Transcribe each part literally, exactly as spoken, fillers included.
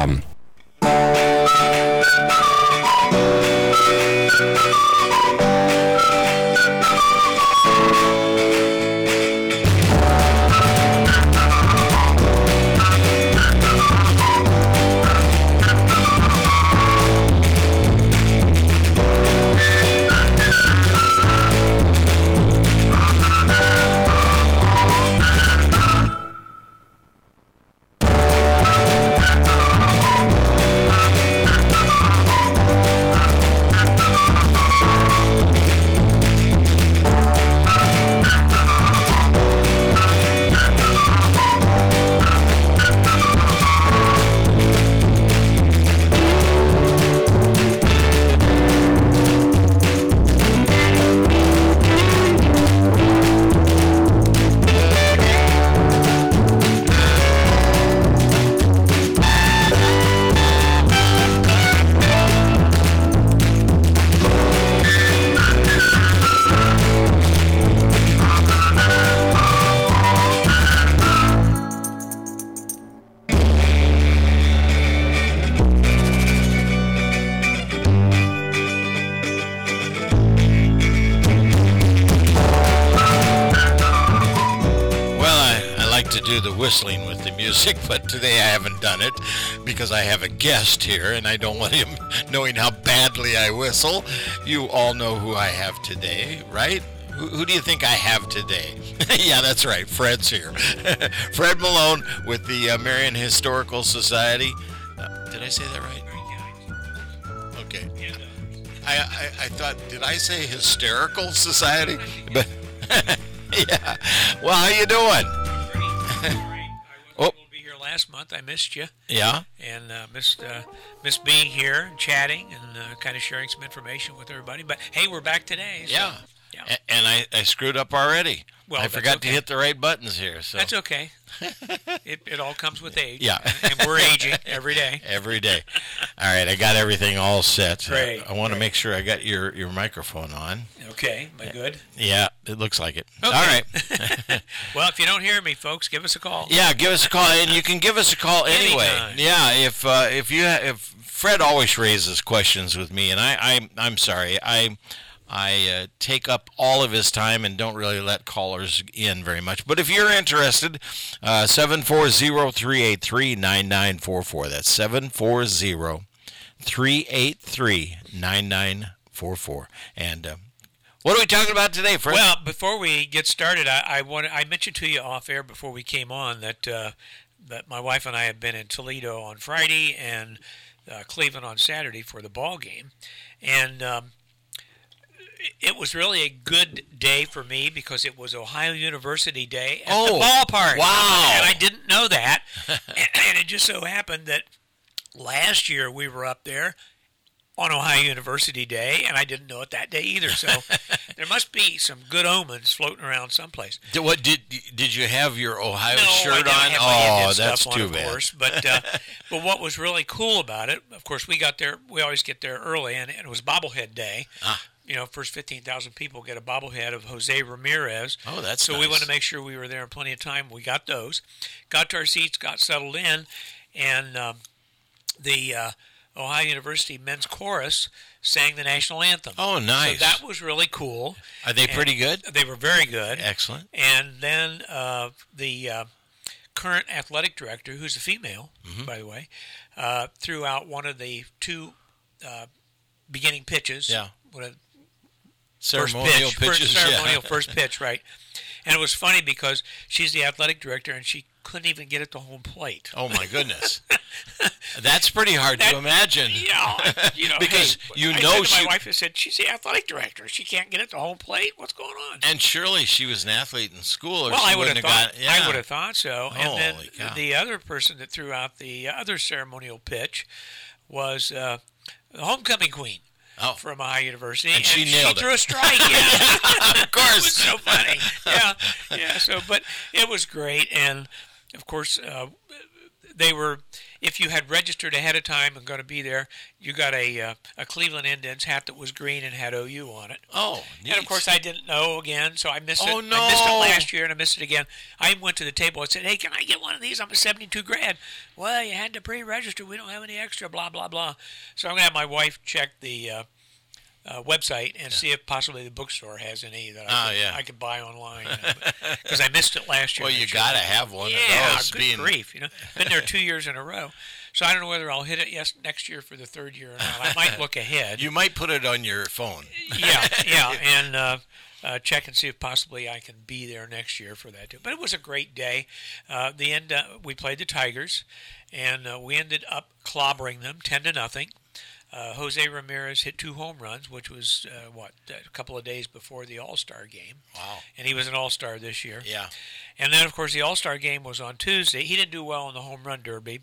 com. Whistling with the music, but today I haven't done it because I have a guest here and I don't want him knowing how badly I whistle. You all know who I have today, right? Who, who do you think I have today? Yeah, that's right. Fred's here. Fred Malone with the uh, Marion Historical Society. Uh, did I say that right? Okay. I, I, I thought, did I say Hysterical Society? But yeah. Well, how you doing? Oh. We'll be here last month. I missed you. Yeah. And uh, missed uh, missed being here and chatting and uh, kind of sharing some information with everybody. But hey, we're back today. So, yeah. yeah. A- and I, I screwed up already. Well, I forgot okay. to hit the right buttons here. So that's okay. it it all comes with age. Yeah. And we're aging every day. Every day. All right. I got everything all set. Great. I, I want to great. make sure I got your, your microphone on. Okay. Am I good? Yeah. It looks like it. Okay. All right. Well, if you don't hear me, folks, give us a call. Yeah. Give us a call. And you can give us a call anyway. Anytime. Yeah. If uh, if you ha- if Fred always raises questions with me, and I, I I'm sorry. I I uh, take up all of his time and don't really let callers in very much. But if you're interested, uh, seven four zero, three eight three, nine nine four four. That's seven four zero, three eight three, nine nine four four. And uh, what are we talking about today, Fred? Well, before we get started, I, I want I mentioned to you off air before we came on that uh, that my wife and I had been in Toledo on Friday and uh, Cleveland on Saturday for the ball game, and um, it was really a good day for me because it was Ohio University Day at oh, the ballpark. Wow! And I didn't know that, and, and it just so happened that last year we were up there on Ohio University Day, and I didn't know it that day either. So there must be some good omens floating around someplace. Did, what did did you have your Ohio no, shirt I didn't on? have my Oh, Indian that's stuff too on, bad. Of course. But uh, but what was really cool about it, of course, we got there. We always get there early, and it was bobblehead day. Ah. You know, first fifteen thousand people get a bobblehead of Jose Ramirez. Oh, that's so nice. we wanted to make sure we were there in plenty of time. We got those, got to our seats, got settled in, and um, the uh, Ohio University men's chorus sang the national anthem. Oh, nice. So that was really cool. Are they And pretty good? They were very good. Excellent. And then uh, the uh, current athletic director, who's a female, mm-hmm. by the way, uh, threw out one of the two uh, beginning pitches. Yeah. What a, Ceremonial first pitch, pitches. First ceremonial yeah. first pitch, right. And it was funny because she's the athletic director and she couldn't even get it to home plate. Oh, my goodness. That's pretty hard that, to imagine. You know, you know because hey, you I know said to she. my wife, I said, she's the athletic director. She can't get it to home plate. What's going on? And surely she was an athlete in school, or well, she I would have wouldn't thought. got. Yeah. I would have thought so. Holy and then cow. The other person that threw out the other ceremonial pitch was uh, the homecoming queen. Oh. From Ohio University, and, and she nailed she threw it. a strike. Yeah. Of course, it was so funny. Yeah, yeah. So, but it was great, and of course, uh, they were, if you had registered ahead of time and going to be there, you got a uh, a Cleveland Indians hat that was green and had O U on it. Oh, neat. And of course I didn't know again, so I missed Oh, it. no. I missed it last year and I missed it again. I went to the table and said, "Hey, can I get one of these? I'm a seventy-two grad." "Well, you had to pre-register. We don't have any extra. Blah blah blah." So I'm gonna have my wife check the uh, uh, website and yeah. see if possibly the bookstore has any that I, oh, could, yeah. I could buy online. Because I missed it last year. Well, you got to have one yeah, of those. good being... grief. You know, been there two years in a row. So I don't know whether I'll hit it yes next year for the third year or not. I might look ahead. You might put it on your phone. yeah, yeah, and uh, uh, check and see if possibly I can be there next year for that too. But it was a great day. Uh, the end, uh, we played the Tigers, and uh, we ended up clobbering them ten to nothing. Uh, Jose Ramirez hit two home runs, which was, uh, what, a couple of days before the All-Star game. Wow. And he was an All-Star this year. Yeah. And then, of course, the All-Star game was on Tuesday. He didn't do well in the home run derby,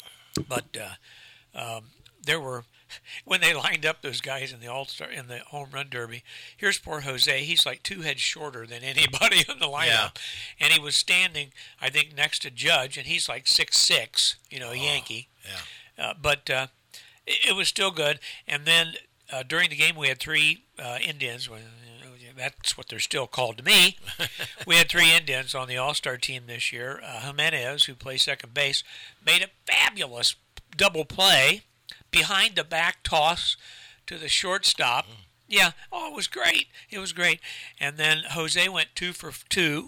but uh, um, there were, when they lined up those guys in the All-Star, in the home run derby, here's poor Jose. He's like two heads shorter than anybody in the lineup. Yeah. And he was standing, I think, next to Judge, and he's like six six, you know, a oh, Yankee. Yeah. Uh, but... Uh, It was still good, and then uh, during the game we had three uh, Indians. Well, that's what they're still called to me. We had three Indians on the All-Star team this year. Uh, Jimenez, who plays second base, made a fabulous double play behind the back toss to the shortstop. Mm. Yeah, oh, it was great. It was great. And then Jose went two for two.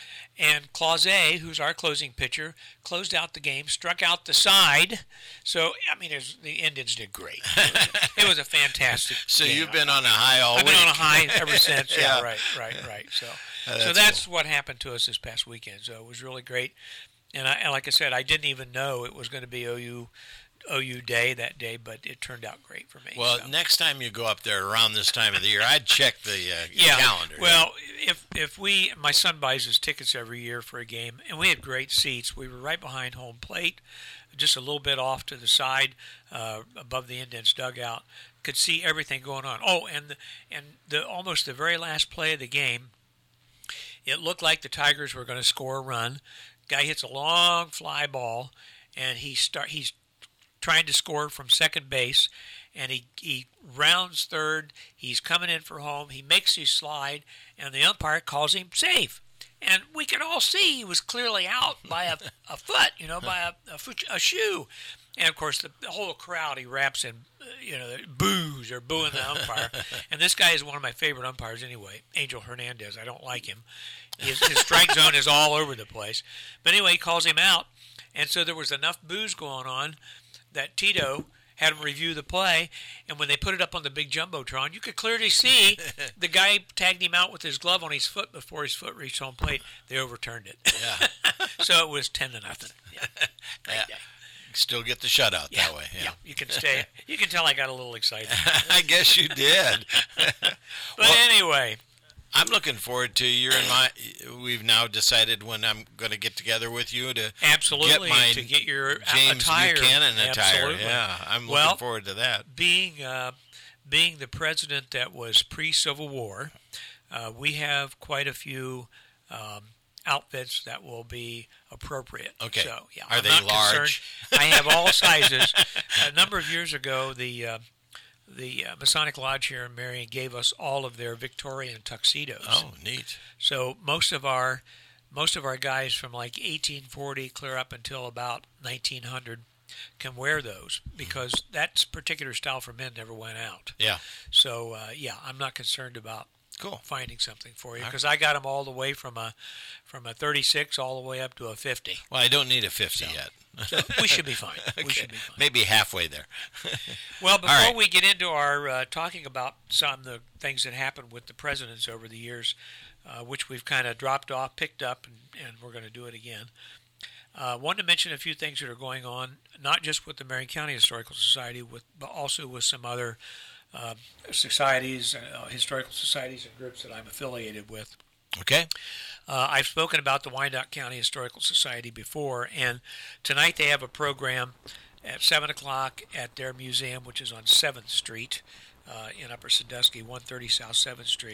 And Clause, who's our closing pitcher, closed out the game, struck out the side. So, I mean, was, the Indians did great. It was, it was a fantastic So game. You've been on a high all I've week. been on a high ever since. yeah. yeah, right, right, right. So, oh, that's so that's cool. what happened to us this past weekend. So it was really great. And, I, and like I said, I didn't even know it was going to be O U O U Day that day, but it turned out great for me. Well, so. Next time you go up there around this time of the year, I'd check the uh, yeah. calendar. Well, if if we, my son buys us tickets every year for a game, and we had great seats. We were right behind home plate, just a little bit off to the side, uh, above the Indians dugout. Could see everything going on. Oh, and the, and the almost the very last play of the game, it looked like the Tigers were going to score a run. Guy hits a long fly ball, and he start he's trying to score from second base, and he, he rounds third. He's coming in for home. He makes his slide, and the umpire calls him safe. And we could all see he was clearly out by a, a foot, you know, by a, a, foot, a shoe. And, of course, the, the whole crowd erupts and, you know, boos or booing the umpire. And this guy is one of my favorite umpires anyway, Angel Hernandez. I don't like him. His, his strike zone is all over the place. But anyway, he calls him out. And so there was enough boos going on that Tito had him review the play, and when they put it up on the big jumbotron, you could clearly see the guy tagged him out with his glove on his foot before his foot reached home plate. They overturned it. Yeah. So it was ten to nothing. Yeah. Great yeah. day. Still get the shutout yeah. that way. Yeah. yeah, you can stay. You can tell I got a little excited. I guess you did. But well, anyway. I'm looking forward to your and my. We've now decided when I'm going to get together with you to absolutely get my to get your James attire. Buchanan attire. Absolutely. Yeah, I'm well, looking forward to that. Being uh, being the president that was pre-Civil War, uh, we have quite a few um, outfits that will be appropriate. Okay. So yeah, are I'm they not large? Concerned. I have all sizes. A number of years ago, the uh, The uh, Masonic Lodge here in Marion gave us all of their Victorian tuxedos. Oh, neat! So most of our most of our guys from like eighteen forty clear up until about nineteen hundred can wear those because mm-hmm. that particular style for men never went out. Yeah. So uh, yeah, I'm not concerned about cool finding something for you because I got them all the way from a from a thirty-six all the way up to a fifty. Well, I don't need a fifty so, yet. So we should be fine. Okay. We should be fine. Maybe halfway there. Well, before right. we get into our uh, talking about some of the things that happened with the presidents over the years, uh, which we've kind of dropped off, picked up, and, and we're going to do it again. I uh, wanted to mention a few things that are going on, not just with the Marion County Historical Society, with but also with some other uh, societies, uh, historical societies and groups that I'm affiliated with. Okay. Uh, I've spoken about the Wyandotte County Historical Society before, and tonight they have a program at seven o'clock at their museum, which is on seventh Street uh, in Upper Sandusky, one thirty South seventh Street.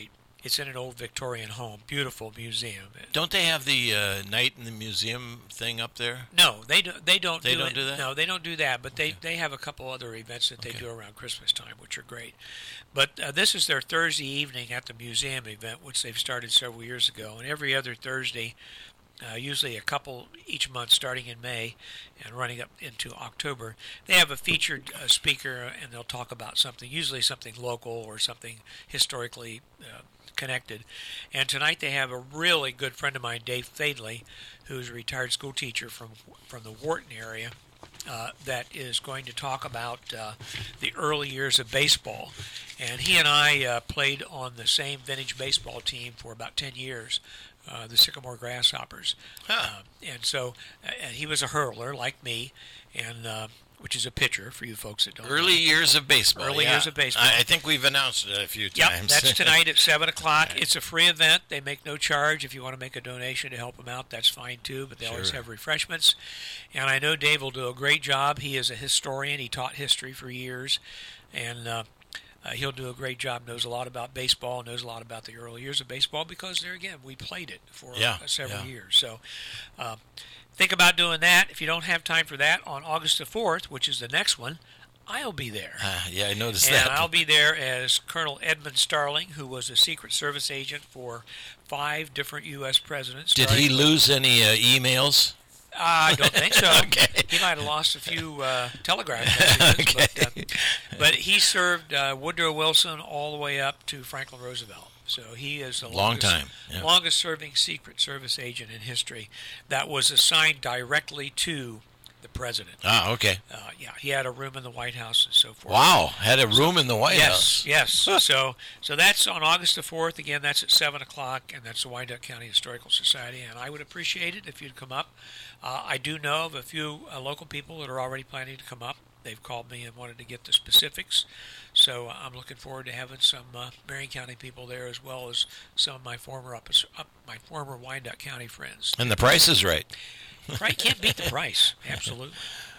It's in an old Victorian home. Beautiful museum. Don't they have the uh, night in the museum thing up there? No, they do, they don't. They do don't it. do that? No, they don't do that. But they, Okay. they have a couple other events that they Okay. do around Christmas time, which are great. But uh, this is their Thursday evening at the museum event, which they've started several years ago. And every other Thursday, uh, usually a couple each month, starting in May and running up into October, they have a featured uh, speaker, and they'll talk about something, usually something local or something historically uh, connected. And tonight they have a really good friend of mine, Dave Fadley, who's a retired school teacher from from the Wharton area, uh, that is going to talk about uh, the early years of baseball. And he and I uh, played on the same vintage baseball team for about ten years, uh, the Sycamore Grasshoppers. Huh. Uh, and so uh, and he was a hurler like me, and uh, which is a pitcher for you folks that don't know. Early years of baseball. Early yeah. years of baseball. I, I think we've announced it a few Yep, times. that's tonight at seven o'clock. It's a free event. They make no charge. If you want to make a donation to help them out, that's fine too, but they always Sure. have refreshments. And I know Dave will do a great job. He is a historian. He taught history for years, and uh, uh, he'll do a great job, knows a lot about baseball, knows a lot about the early years of baseball because, there again, we played it for Yeah, uh, several yeah. years. So uh, think about doing that. If you don't have time for that, on August the fourth, which is the next one, I'll be there. Uh, yeah, I noticed And that. I'll be there as Colonel Edmund Starling, who was a Secret Service agent for five different U S presidents. Did he starting- lose any uh, emails? Uh, I don't think so. Okay. He might have lost a few uh, telegraph messages. Okay. But, uh, but he served uh, Woodrow Wilson all the way up to Franklin Roosevelt. So he is the Long longest, time, yeah. longest serving Secret Service agent in history that was assigned directly to the president. Ah, okay. Uh, yeah, he had a room in the White House and so forth. Wow, had a room in the White House. Yes, yes. so, so that's on August the fourth. Again, that's at seven o'clock, and that's the Wyandotte County Historical Society. And I would appreciate it if you'd come up. Uh, I do know of a few uh, local people that are already planning to come up. They've called me and wanted to get the specifics. So uh, I'm looking forward to having some uh, Marion County people there, as well as some of my former up, up my former Wyandotte County friends. And the price is right. Right, can't beat the price. Absolutely.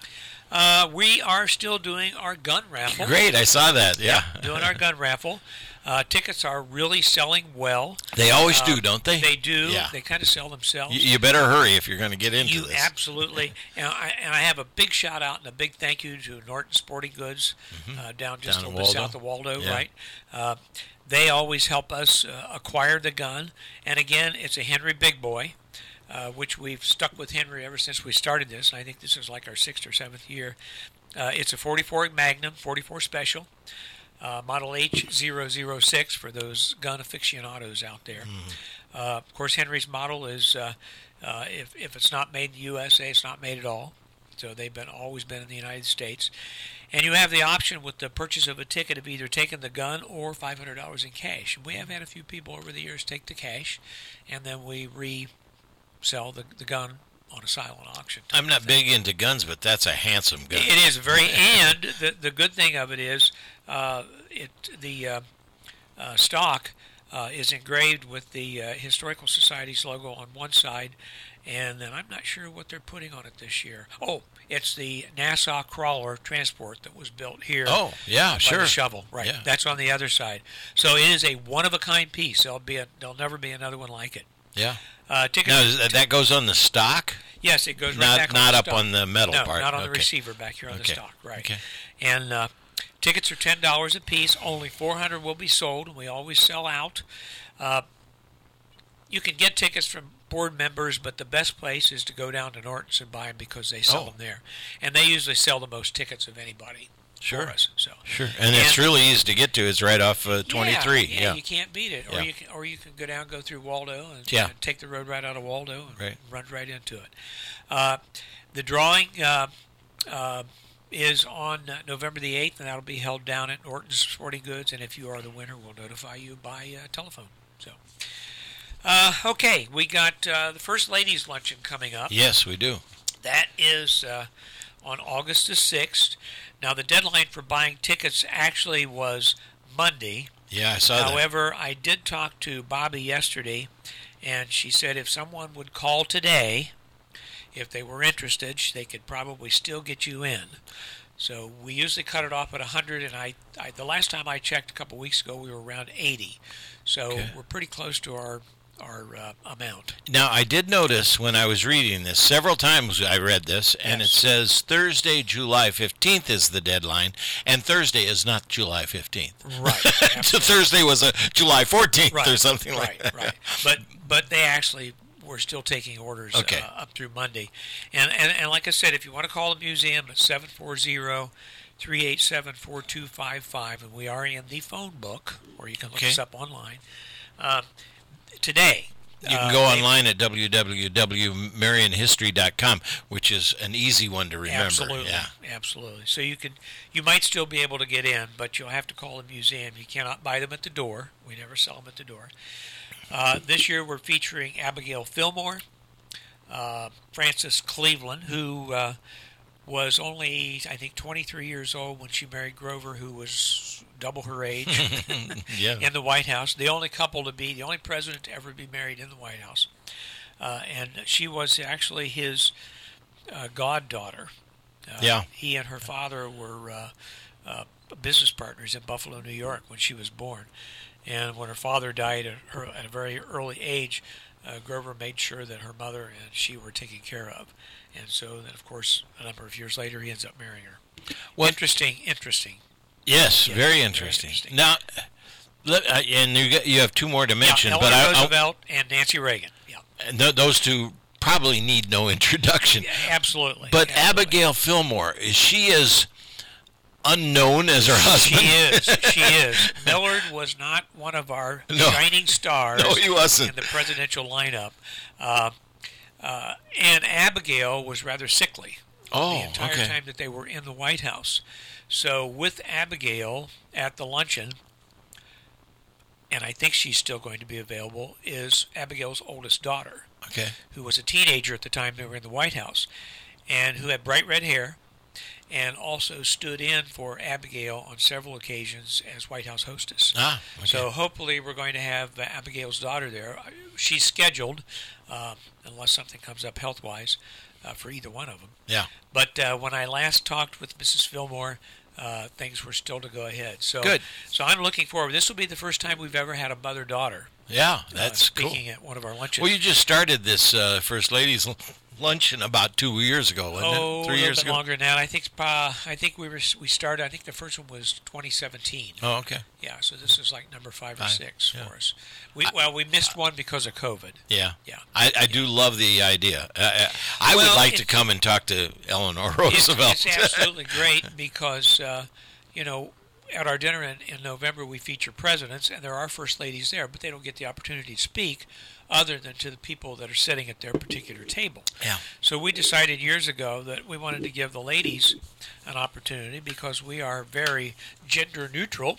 Uh, we are still doing our gun raffle. Great, I saw that. Yeah. Doing our gun raffle. Uh, tickets are really selling well. They always Uh, do, don't they? They do. Yeah. They kind of sell themselves. You, you better hurry if you're going to get into You this. absolutely. And I, and I have a big shout out and a big thank you to Norton Sporting Goods uh, down just Down a in little bit Waldo. south of Waldo, Yeah. right? Uh, they always help us uh, acquire the gun. And again, it's a Henry Big Boy, uh, which we've stuck with Henry ever since we started this. And I think this is like our sixth or seventh year. Uh, it's a forty-four Magnum, forty-four Special. Uh, model H zero zero six for those gun aficionados out there. Mm-hmm. Uh, of course, Henry's model is, uh, uh, if, if it's not made in the U S A, it's not made at all. So they've been always been in the United States. And you have the option with the purchase of a ticket of either taking the gun or five hundred dollars in cash. And we have had a few people over the years take the cash, and then we resell the, the gun on a silent auction. I'm not big into guns, but that's a handsome gun. It is very, and the the good thing of it is, uh, it the uh, uh, stock uh, is engraved with the uh, Historical Society's logo on one side, and then I'm not sure what they're putting on it this year. Oh, it's the Nassau Crawler transport that was built here. Oh, yeah, by sure. The shovel, right? Yeah. That's on the other side. So it is a one of a kind piece. There'll be a, there'll never be another one like it. Yeah. Uh, tickets. Now, is that, that goes on the stock? Yes, it goes right Not back on not the up stock. on the metal no, part. not on the Okay. receiver back here on Okay. the stock, right? Okay. And uh, tickets are ten dollars a piece. Only four hundred will be sold, and we always sell out. Uh, you can get tickets from board members, but the best place is to go down to Norton's and buy them because they sell Oh. them there, and they usually sell the most tickets of anybody Sure. for us. So Sure. And, it's And- really easy to get to. It's right off uh, twenty-three. Yeah, Yeah. you can't beat it. Or Yeah. you can, or you can go down, go through Waldo, and, Yeah. and take the road right out of Waldo, and Right. run right into it. Uh, the drawing uh, uh, is on uh, November the eighth, and that'll be held down at Norton's Sporting Goods. And if you are the winner, we'll notify you by uh, telephone. So, uh, okay, we got uh, the First Ladies Luncheon coming up. Yes, we do. That is uh, on August the sixth. Now, the deadline for buying tickets actually was Monday. Yeah, I saw that. However, I did talk to Bobby yesterday, and she said if someone would call today, if they were interested, they could probably still get you in. So we usually cut it off at one hundred, and I, I the last time I checked a couple weeks ago, we were around eighty. So Okay. we're pretty close to our our uh, amount. Now, I did notice when I was reading this, several times I read this, and Yes. it says Thursday, July fifteenth is the deadline, and Thursday is not July fifteenth. Right. So Thursday was a July fourteenth Right, or something like right, that. right. But but they actually were still taking orders Okay. uh, up through Monday, and, and and like I said, if you want to call the museum at seven four zero, three eight seven, four two five five, and we are in the phone book, or you can look Okay. us up online. Um, today, You can uh, go they- online at w w w dot marion history dot com, which is an easy one to remember. Absolutely, Yeah. absolutely. So you can, you might still be able to get in, but you'll have to call the museum. You cannot buy them at the door. We never sell them at the door. Uh, this year we're featuring Abigail Fillmore, uh, Frances Cleveland, who uh, was only, I think, twenty-three years old when she married Grover, who was double her age. Yeah. In the White House, the only couple to be, the only president to ever be married in the White House. Uh, and she was actually his uh, goddaughter. Uh, Yeah. He and her father were uh, uh, business partners in Buffalo, New York, when she was born. And when her father died at, her, at a very early age, uh, Grover made sure that her mother and she were taken care of. And so then, of course, a number of years later, he ends up marrying her. Well- interesting, interesting. Yes, Yeah, very very interesting. interesting. Now, let, uh, and you get, you have two more to mention, yeah, but Eleanor I, I, Roosevelt and Nancy Reagan. Yeah, and th- those two probably need no introduction. yeah absolutely. But absolutely. Abigail Fillmore, is she as unknown as her husband? She is. She is. Millard was not one of our No. shining stars No, he wasn't. in the presidential lineup. Uh, uh, and Abigail was rather sickly Oh, the entire okay. time that they were in the White House. So with Abigail at the luncheon, and I think she's still going to be available, is Abigail's oldest daughter, Okay. who was a teenager at the time they were in the White House, and who had bright red hair, and also stood in for Abigail on several occasions as White House hostess. Ah, okay. So hopefully we're going to have uh, Abigail's daughter there. She's scheduled, uh, unless something comes up health-wise, uh, for either one of them. Yeah. But uh, when I last talked with Missus Fillmore, uh, things were still to go ahead. So, Good. So I'm looking forward. This will be the first time we've ever had a mother-daughter Yeah, uh, that's cool. speaking at one of our luncheons. Well, you just started this uh, First Ladies l- luncheon about two years ago, wasn't oh, it? Three a years little bit ago. longer than that. I think uh, I think we were we started. I think the first one was twenty seventeen. Oh, okay. Yeah, so this is like number five or Five, six yeah. for us. We well, we missed one because of COVID. Yeah. Yeah. I, I do love the idea. Uh, uh, I Well, would like it- to come and talk to Eleanor It's, Roosevelt. it's absolutely great because uh, you know, at our dinner in, in November we feature presidents, and there are first ladies there, but they don't get the opportunity to speak other than to the people that are sitting at their particular table. Yeah. So we decided years ago that we wanted to give the ladies an opportunity because we are very gender neutral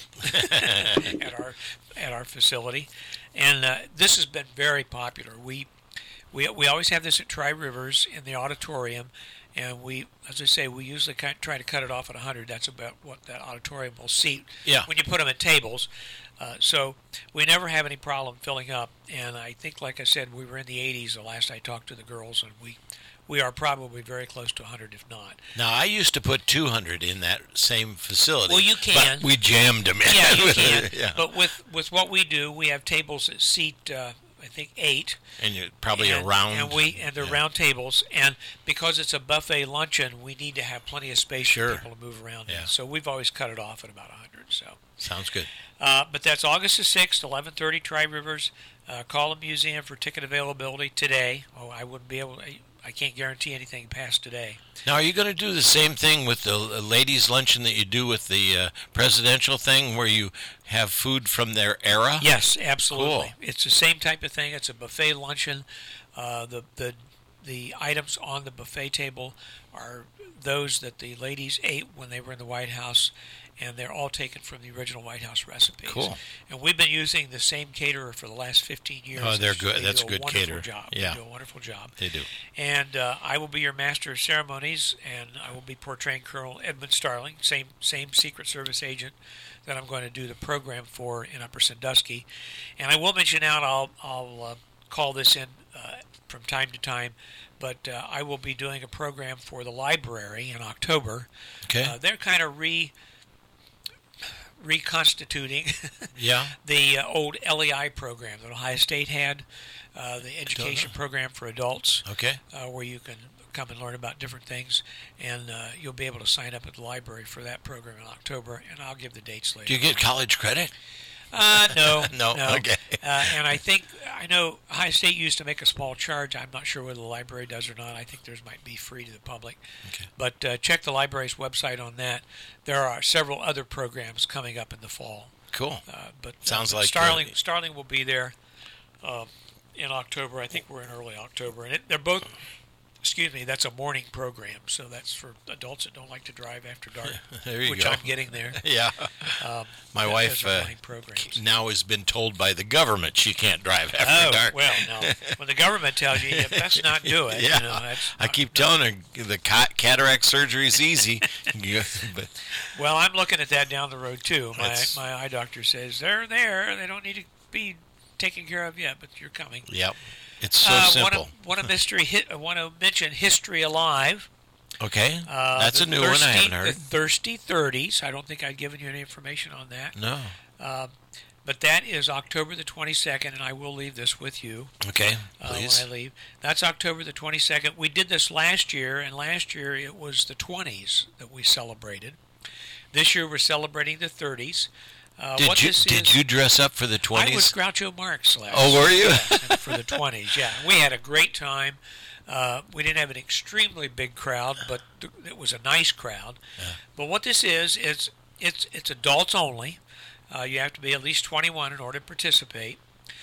at our at our facility, and uh, this has been very popular. We we we always have this at Tri Rivers in the auditorium, and we, as I say, we usually kind try to cut it off at one hundred. That's about what that auditorium will seat Yeah. when you put them at tables. Uh, so we never have any problem filling up, and I think, like I said, we were in the eighties the last I talked to the girls, and we we are probably very close to one hundred, if not. Now, I used to put two hundred in that same facility. Well, you can. But we jammed them in. Yeah, you can. yeah. But with, with what we do, we have tables that seat, uh, I think, eight. And you're probably and, around. And we and they're yeah. round tables, and because it's a buffet luncheon, we need to have plenty of space Sure. for people to move around. Yeah. In. So we've always cut it off at about one hundred. So, Sounds good. uh, but that's August the sixth, eleven thirty, Tri Rivers. Uh, call the museum for ticket availability today. Oh, I wouldn't be able. I, I can't guarantee anything past today. Now, are you going to do the same thing with the uh, ladies' luncheon that you do with the uh, presidential thing, where you have food from their era? Yes, absolutely. Cool. It's the same type of thing. It's a buffet luncheon. Uh, the the the items on the buffet table are those that the ladies ate when they were in the White House, and they're all taken from the original White House recipes. Cool. And we've been using the same caterer for the last fifteen years. Oh, they're They good. do That's a a good wonderful caterer. Job. Yeah. They do a wonderful job. They do. And uh, I will be your master of ceremonies, and I will be portraying Colonel Edmund Starling, same same Secret Service agent that I'm going to do the program for in Upper Sandusky. And I will mention out, I'll, I'll uh, call this in uh, from time to time, but uh, I will be doing a program for the library in October. Okay. Uh, they're kind of re reconstituting Yeah. the uh, old L E I program that Ohio State had, uh, the education program for adults, Okay. uh, where you can come and learn about different things, and uh, you'll be able to sign up at the library for that program in October, and I'll give the dates later. Do you get college credit? Uh, no, No, okay. Uh, and I think, I know Ohio State used to make a small charge. I'm not sure whether the library does or not. I think theirs might be free to the public. Okay. But uh, check the library's website on that. There are several other programs coming up in the fall. Cool. Uh, but Sounds uh, like Starling. uh, Starling will be there um, in October. I think we're in early October, and it, they're both. Excuse me. That's a morning program, so that's for adults that don't like to drive after dark. There you which go. I'm getting there. Yeah. Um, My th- wife those are uh, morning programs. now has been told by the government she can't drive after Oh dark. well, no. When the government tells you, you best not do it. Yeah. You know, that's I not- keep telling her the ca- cataract surgery is easy. Yeah, but Well, I'm looking at that down the road too. My That's- my eye doctor says they're there. They don't need to be taken care of yet, but you're coming. yep. It's so uh, simple. Want to want to mystery hit? Want to mention History Alive? Okay. Uh, That's the a new one I Thirsty- haven't heard. The Thirsty Thirties. I don't think I'd given you any information on that. No. Uh, but that is October the twenty-second, and I will leave this with you Okay. uh, Please. when I leave. That's October the twenty-second. We did this last year, and last year it was the twenties that we celebrated. This year we're celebrating the thirties. Uh, did what you this did is, you dress up for the I was twenties? Groucho Marx last Oh, were you? yeah, for the twenties, yeah. We had a great time. Uh, we didn't have an extremely big crowd, but th- it was a nice crowd. Yeah. But what this is, it's it's it's adults only. Uh, you have to be at least twenty-one in order to participate.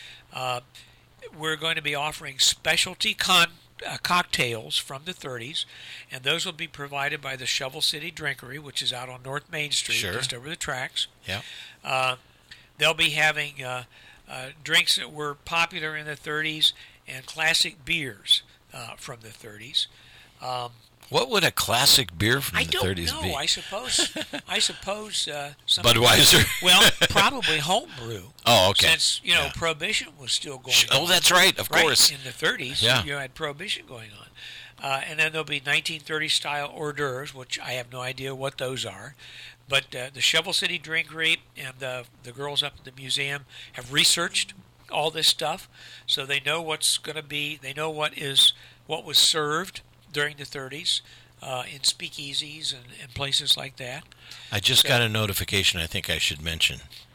Uh, we're going to be offering specialty con- uh, cocktails from the thirties, and those will be provided by the Shovel City Drinkery, which is out on North Main Street, Sure. just over the tracks. Yeah. Uh, they'll be having uh, uh, drinks that were popular in the thirties and classic beers uh, from the thirties. Um, What would a classic beer from I the don't thirties know. be? I suppose. I suppose. Uh, some Budweiser. Well, probably homebrew. Oh, okay. Since you know Yeah. Prohibition was still going. Sh- on. Oh, that's right. Of Right, course. in the thirties, Yeah. you had Prohibition going on. Uh, and then there'll be nineteen thirties style hors d'oeuvres, which I have no idea what those are. But uh, the Shovel City Drinkery and the, the girls up at the museum have researched all this stuff, so they know what's going to be, they know what is what was served during the thirties uh, in speakeasies and, and places like that. I just So- got a notification I think I should mention.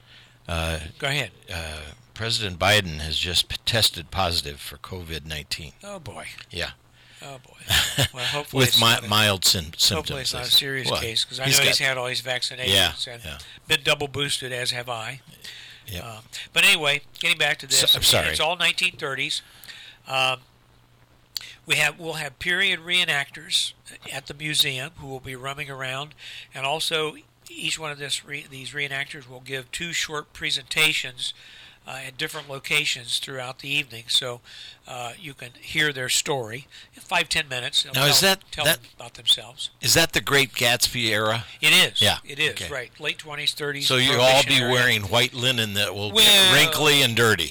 Uh, Go ahead. uh, President Biden has just p- tested positive for covid nineteen. Oh, boy. Yeah. Oh, boy. Well, hopefully With it's mi- not a- mild sim- symptoms. Hopefully it's not a serious Well, case, because I he's know he's got- had all these vaccinations Yeah, and yeah. been double boosted, as have I. Yep. Uh, but anyway, getting back to this, So- I'm sorry. it's all nineteen thirties. Um, we have we'll have period reenactors at the museum who will be roaming around, and also each one of this re- these reenactors will give two short presentations uh, at different locations throughout the evening, so uh, you can hear their story. Five ten minutes. They'll Now, tell, is that- tell that- them about themselves? Is that the Great Gatsby era? It is. Yeah, It is, okay. right. Late twenties, thirties. So you all be Prohibition era. wearing white linen that will Well- get wrinkly and dirty.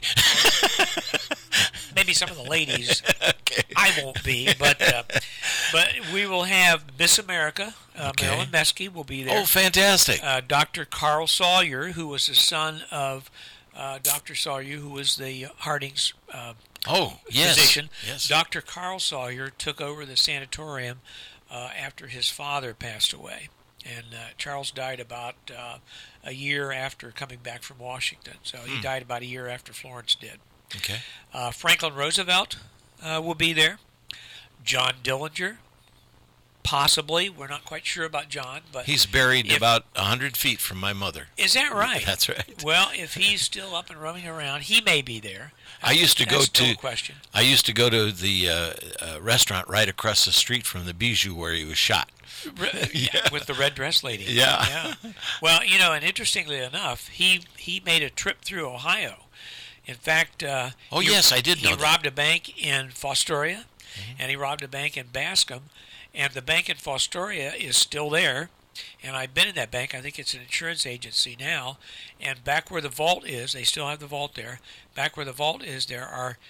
Maybe some of the ladies. Okay. I won't be, but uh, but we will have Miss America. Uh, Okay. Marilyn Mesky will be there. Oh, fantastic. Uh, Doctor Carl Sawyer, who was the son of uh, Doctor Sawyer, who was the Harding's uh, oh, yes. physician. Yes. Doctor Carl Sawyer took over the sanatorium uh, after his father passed away. And uh, Charles died about uh, a year after coming back from Washington. So he Hmm. died about a year after Florence did. Okay. Uh, Franklin Roosevelt uh, will be there. John Dillinger, possibly. We're not quite sure about John, but He's buried If- about one hundred feet from my mother. is that right? That's right. Well, if he's still up and roaming around, he may be there. I used to That's go still to a question. I used to go to the uh, uh, restaurant right across the street from the Bijou where he was shot. Re- yeah, with the red dress lady. Yeah. yeah. Well, you know, and interestingly enough, he he made a trip through Ohio. In fact, uh, Oh, he, yes, I did he know that. robbed a bank in Fostoria, Mm-hmm. and he robbed a bank in Bascom, and the bank in Fostoria is still there. And I've been in that bank. I think it's an insurance agency now. And back where the vault is, they still have the vault there. Back where the vault is, there are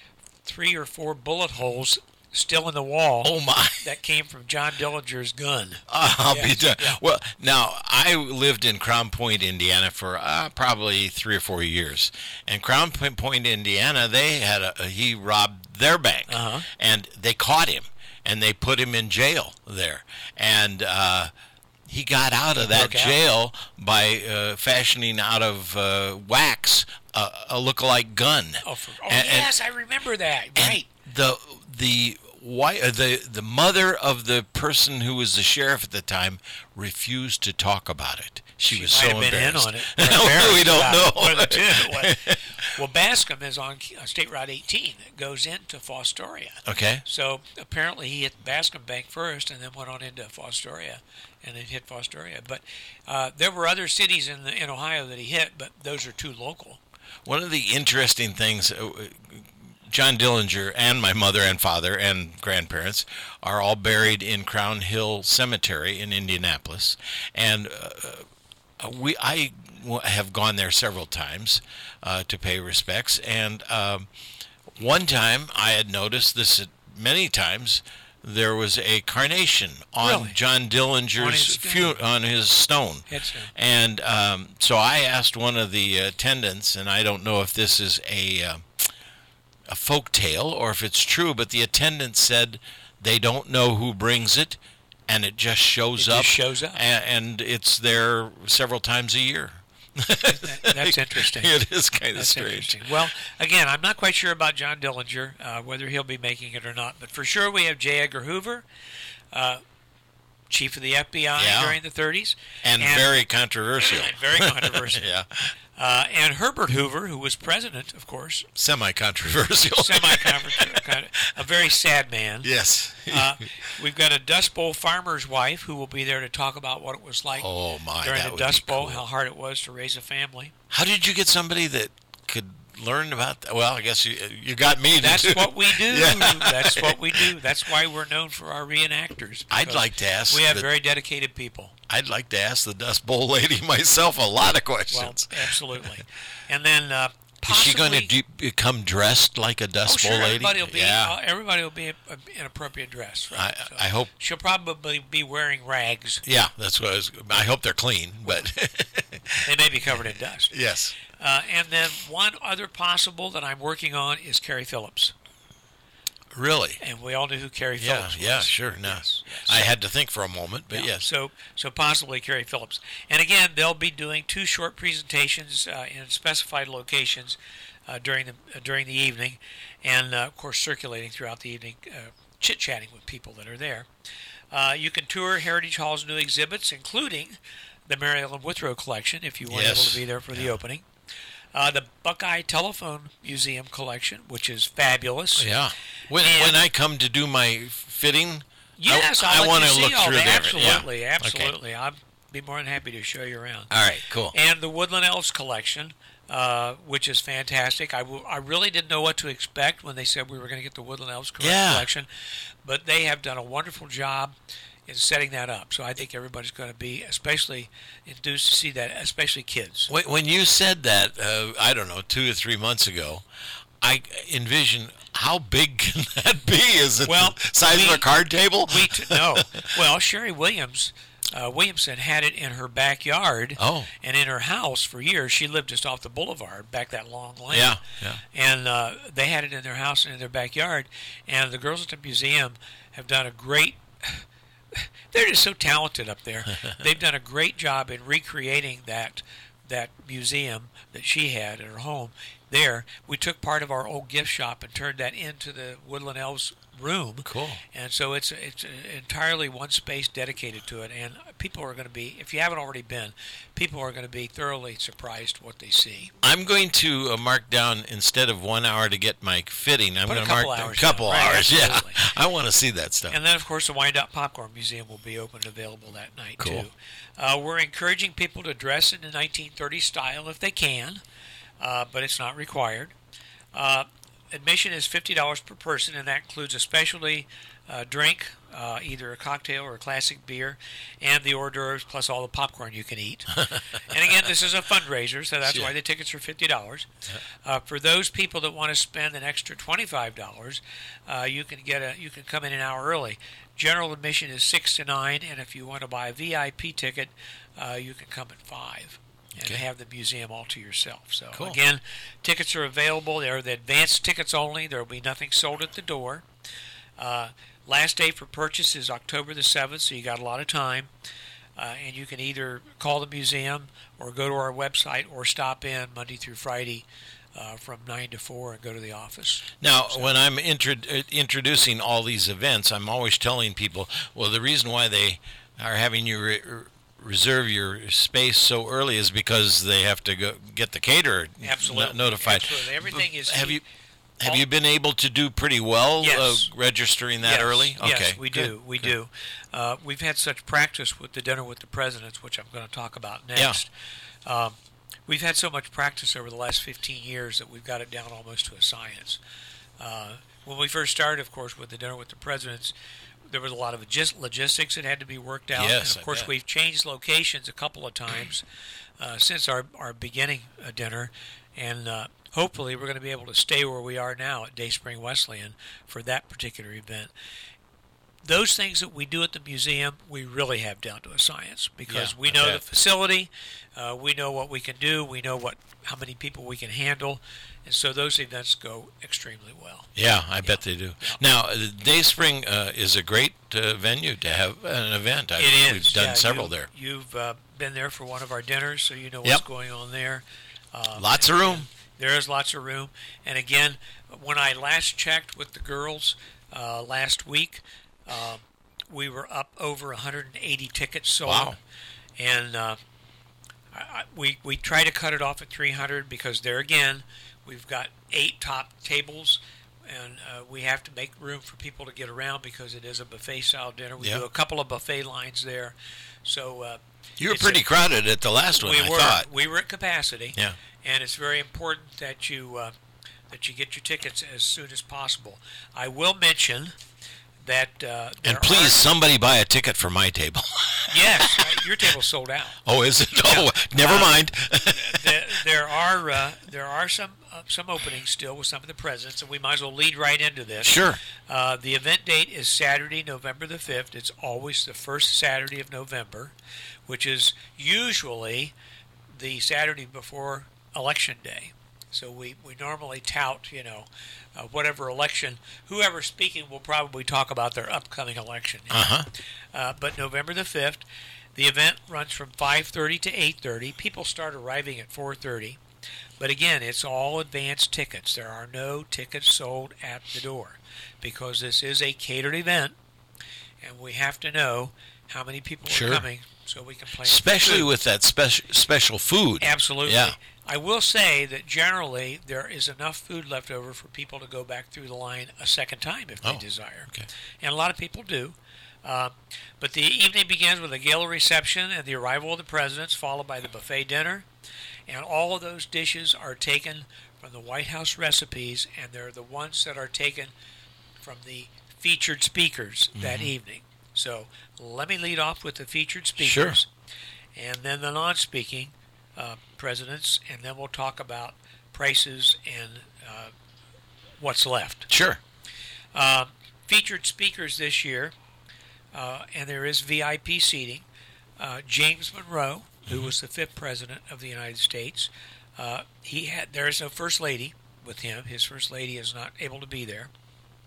three or four bullet holes still in the wall. Oh my! That came from John Dillinger's gun. Uh, I'll Yeah, be done. yeah. Well, now I lived in Crown Point, Indiana, for uh, probably three or four years. And Crown Point, Indiana, they had a he robbed their bank, Uh-huh. and they caught him, and they put him in jail there, and. Uh, He got out of that broke out. jail by uh, fashioning out of uh, wax uh, a lookalike gun. Oh, for, oh And- and- yes, I remember that. and Right. The the why uh, the the mother of the person who was the sheriff at the time refused to talk about it. She, She was might so have been in embarrassed. on it. or we embarrassed don't about know. it, one of the two. Well, well, Bascom is on uh, State Route eighteen that goes into Fostoria. Okay. So apparently he hit Bascom Bank first and then went on into Fostoria and then hit Fostoria. But uh, there were other cities in, the, in Ohio that he hit, but those are too local. One of the interesting things, uh, John Dillinger and my mother and father and grandparents are all buried in Crown Hill Cemetery in Indianapolis, and uh, we I w- have gone there several times uh, to pay respects. And um, one time I had noticed this at many times. There was a carnation on Really? John On Dillinger's his fu- stone. on his stone. Headstone. And um, so I asked one of the attendants, and I don't know if this is a uh, a folk tale or if it's true, but the attendant said they don't know who brings it, and it just shows It up. just shows up. a- and it's there several times a year. That- that's interesting. It is kind of That's strange. interesting. Well, again, I'm not quite sure about John Dillinger, uh, whether he'll be making it or not. But for sure, we have J. Edgar Hoover, uh, chief of the F B I Yeah. during the thirties. And, very controversial. and very controversial. Yeah. Uh, and Herbert Hoover, who was president, of course, Semi-controversial. semi-controversial, kind of, a very sad man. Yes. Uh, we've got a Dust Bowl farmer's wife who will be there to talk about what it was like Oh, my, during that the would Dust be Bowl, cool. how hard it was to raise a family. How did you get somebody that could learn about that? Well, I guess you you got me to That's do- what we do. Yeah. That's what we do. That's why we're known for our reenactors. I'd because like to ask We have the- very dedicated people. I'd like to ask the Dust Bowl lady myself a lot of Well, questions. absolutely. And then uh, Is she going to possibly- de- become dressed like a Oh, Dust sure. Bowl lady? Everybody will be. yeah. Uh, everybody will be a- a- in appropriate dress. I, Right? So I hope. she'll probably be wearing rags. Yeah, that's what I was. I hope they're clean, but They may be covered in dust. yes. Uh, and then one other possible that I'm working on is Carrie Phillips. Really? And we all knew who Carrie Yeah, Phillips was. yeah, sure. No, Yes, yes. I had to think for a moment, but Yeah, yes. So, so possibly Carrie Phillips. And again, they'll be doing two short presentations uh, in specified locations uh, during the uh, during the evening, and uh, of course circulating throughout the evening, uh, chit chatting with people that are there. Uh, you can tour Heritage Hall's new exhibits, including the Mary Ellen Withrow collection, if you weren't Yes. able to be there for the opening. Uh, the Buckeye Telephone Museum collection, which is fabulous. Yeah. When And- when I come to do my fitting, Yes, I, I'll I let want you to see look all through that. there. Absolutely, Yeah. Okay. absolutely. I'd be more than happy to show you around. All right. Cool. And the Woodland Elves collection, uh, which is fantastic. I, w- I really didn't know what to expect when they said we were going to get the Woodland Elves co- Yeah. collection, but they have done a wonderful job in setting that up. So I think everybody's going to be especially enthused to see that, especially kids. When, when you said that, uh, I don't know, two or three months ago, I envision how big can that be? Is it Well, the size we- of a card table? We t- no. Well, Sherry Williams. Uh, Williamson had it in her backyard Oh. and in her house for years. She lived just off the boulevard, back that long lane. Yeah, yeah. And uh, they had it in their house and in their backyard. And the girls at the museum have done a great. They're just so talented up there. They've done a great job in recreating that that museum that she had at her home. There, we took part of our old gift shop and turned that into the Woodland Elves room. Cool. And so it's it's entirely one space dedicated to it. And people are going to be, if you haven't already been, people are going to be thoroughly surprised what they see. I'm going to uh, mark down, instead of one hour to get my fitting, I'm Put a going to mark couple down hours a couple down, right, hours. Yeah, absolutely. I want to see that stuff. And then, of course, the Wyandotte Popcorn Museum will be open and available that night, Cool. too. Uh, we're encouraging people to dress in the nineteen thirties style if they can, uh, but it's not required. Uh, admission is fifty dollars per person, and that includes a specialty uh, drink, uh, either a cocktail or a classic beer, and the hors d'oeuvres plus all the popcorn you can eat. And again, this is a fundraiser, so that's Yeah. why the tickets are fifty dollars. Uh, for those people that want to spend an extra twenty-five dollars, uh, you can get a you can come in an hour early. General admission is six to nine, and if you want to buy a V I P ticket, uh, you can come at five. And Okay. have the museum all to yourself. So Cool. again, tickets are available. They're the advanced tickets only. There will be nothing sold at the door. Uh, last day for purchase is October the seventh, so you got a lot of time. Uh, and you can either call the museum or go to our website or stop in Monday through Friday uh, from nine to four and go to the office. Now, when I'm intro- uh, introducing all these events, I'm always telling people, well, the reason why they are having you re- reserve your space so early is because they have to go get the caterer Absolutely. no- notified. Absolutely. Everything is Have you have all- you been able to do pretty well Yes. uh, registering that Yes, early? Okay, Yes, we good, do. We good. do. Uh, we've had such practice with the dinner with the presidents, which I'm going to talk about next. Um, we've had so much practice over the last fifteen years that we've got it down almost to a science. Uh, when we first started, of course, with the dinner with the presidents, there was a lot of logis- logistics that had to be worked out. Yes, and of I course, bet. we've changed locations a couple of times uh, since our, our beginning uh, dinner. And uh, hopefully we're going to be able to stay where we are now at Dayspring Wesleyan for that particular event. Those things that we do at the museum, we really have down to a science because Yeah, we I know the bet. facility, uh, we know what we can do, we know what how many people we can handle, and so those events go extremely well. Yeah, I bet they do. Now, uh, Dayspring uh, is a great uh, venue to have an event. I, It is. We've done yeah, several you, there. You've uh, been there for one of our dinners, so you know what's Yep. going on there. Uh, Lots of room. There is lots of room. And again, when I last checked with the girls uh, last week, uh, we were up over one hundred eighty tickets sold. Wow. And uh, I, I, we, we try to cut it off at three hundred because there again, we've got eight top tables. And uh, we have to make room for people to get around because it is a buffet-style dinner. We Yeah. do a couple of buffet lines there. So uh, You were it's pretty a- crowded at the last one, we I were thought. we were at capacity. Yeah. And it's very important that you uh, that you get your tickets as soon as possible. I will mention that uh, there And please, are, somebody buy a ticket for my table. yes, uh, your table's sold out. Oh, is it? Oh, never Uh, mind. there, there are uh, there are some uh, some openings still with some of the presidents, and we might as well lead right into this. Sure. Uh, the event date is Saturday, November the fifth. It's always the first Saturday of November, which is usually the Saturday before Election Day. So we, we normally tout, you know, uh, whatever election, whoever's speaking will probably talk about their upcoming election. Uh-huh. Uh, but November the fifth, the event runs from five thirty to eight thirty. People start arriving at four thirty. But again, it's all advanced tickets. There are no tickets sold at the door because this is a catered event, and we have to know how many people Sure. are coming so we can plan. Especially food. with that special special food. Absolutely. Yeah. I will say that generally there is enough food left over for people to go back through the line a second time if they Oh, desire. okay. And a lot of people do. Uh, but the evening begins with a gala reception and the arrival of the presidents, followed by the buffet dinner. And all of those dishes are taken from the White House recipes, and they're the ones that are taken from the featured speakers that evening. So let me lead off with the featured speakers, and then the non-speaking uh, presidents, and then we'll talk about prices and uh, what's left. Sure. Uh, featured speakers this year, uh, and there is V I P seating. Uh, James Monroe, who was the fifth president of the United States, uh, he had there is no first lady with him. His first lady is not able to be there.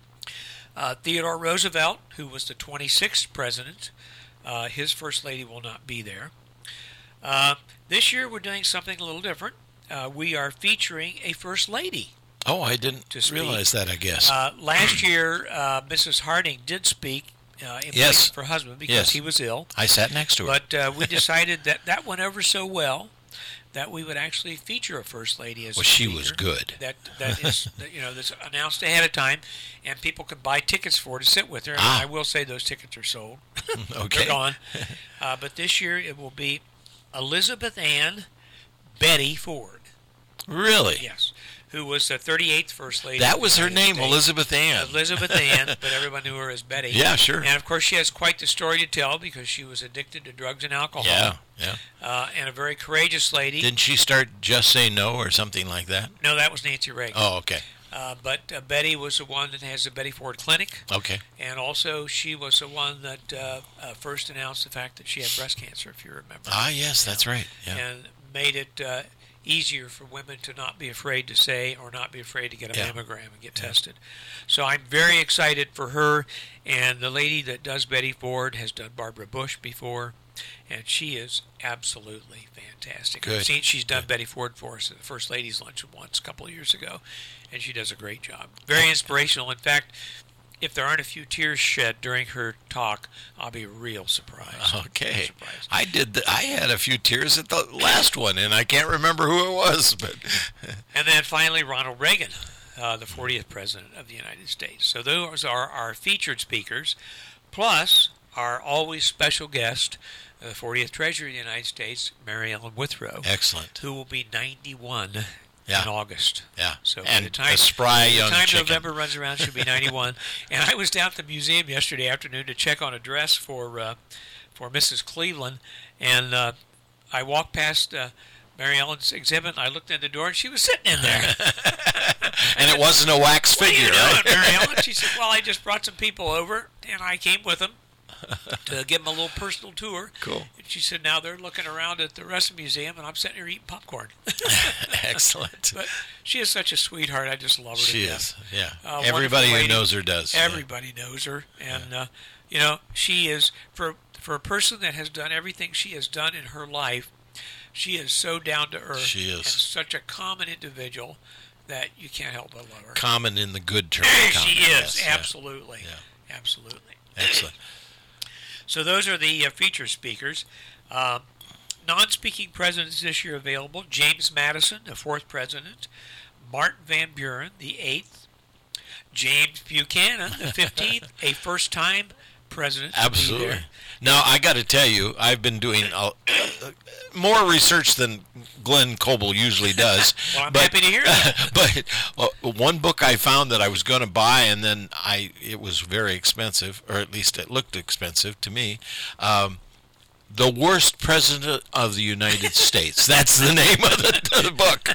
Uh, Theodore Roosevelt, who was the twenty-sixth president, uh, his first lady will not be there. Uh, this year we're doing something a little different. Uh, we are featuring a first lady. Oh, I didn't To speak. realize that, I guess. Uh, last year, uh, Missus Harding did speak uh, in Yes. place of her husband because Yes. he was ill. I sat next to her. But uh, we decided that that went over so well that we would actually feature a first lady as well, a she speaker. was good. That that is that, you know that's announced ahead of time, and people can buy tickets for to sit with her. And Ah. I will say those tickets are sold. Okay. They're gone. Uh, but this year it will be Elizabeth Ann Betty Ford. Really? Yes. who was the thirty-eighth First Lady. That was her name, States. Elizabeth Ann. Elizabeth Ann, but everyone knew her as Betty. Yeah, sure. And, of course, she has quite the story to tell because she was addicted to drugs and alcohol. Yeah, yeah. Uh, and a very courageous lady. Didn't she start Just Say No or something like that? No, that was Nancy Reagan. Oh, okay. Uh, but uh, Betty was the one that has the Betty Ford Clinic. Okay. And also, she was the one that uh, uh, first announced the fact that she had breast cancer, if you remember. Ah, yes, that's right. Yeah. And made it uh, easier for women to not be afraid to say or not be afraid to get a Yeah. mammogram and get Yeah. tested. So I'm very excited for her. And the lady that does Betty Ford has done Barbara Bush before. And she is absolutely fantastic. Good. I've seen she's done Good. Betty Ford for us at the First Ladies Luncheon once a couple of years ago, and she does a great job. Very inspirational. In fact, if there aren't a few tears shed during her talk, I'll be real surprised. Real Okay. surprised. I did. The, I had a few tears at the last one, and I can't remember who it was. But And then finally, Ronald Reagan, uh, the fortieth President of the United States. So those are our featured speakers, plus our always special guest, the fortieth Treasurer of the United States, Mary Ellen Withrow, excellent. who will be ninety-one Yeah. in August. Yeah. So by and the time, a spry by the young time chicken. November runs around, she'll be ninety-one. And I was down at the museum yesterday afternoon to check on a dress for uh, for Missus Cleveland, and uh, I walked past uh, Mary Ellen's exhibit, and I looked in the door, and she was sitting in there. And it wasn't a wax What are you figure, doing, right? Mary Ellen? She said, well, I just brought some people over, and I came with them to give them a little personal tour. Cool. And she said, now they're looking around at the rest of the museum, and I'm sitting here eating popcorn. Excellent. But she is such a sweetheart. I just love her She to death. is. Yeah. Uh, Everybody wonderful who lady. knows her does. yeah. Everybody knows her, and uh, you know she is for for a person that has done everything she has done in her life. She is so down to earth. She is. and such a common individual that you can't help but love her. Common in the good term. she common, is yes, yeah. absolutely, Yeah. absolutely. Excellent. So those are the uh, feature speakers. Uh, non-speaking presidents this year available: James Madison, the fourth president; Martin Van Buren, the eighth; James Buchanan, the fifteenth, a first-time president. to be Absolutely. there. Now, I got to tell you, I've been doing a, uh, more research than Glenn Coble usually does. Well, I'm but, happy to hear that. But uh, one book I found that I was going to buy, and then I it was very expensive, or at least it looked expensive to me. Um, The Worst President of the United States. That's the name of the, of the book.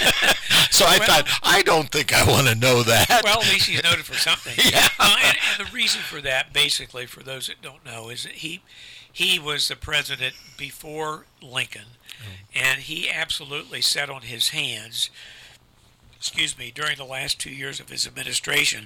So I Well- thought, I don't think I want to know that. Well, at least he's noted for something. Yeah. Uh, and, and the reason for that, basically, for those that don't know, is that he he was the president before Lincoln, and he absolutely sat on his hands. Excuse me, during the last two years of his administration,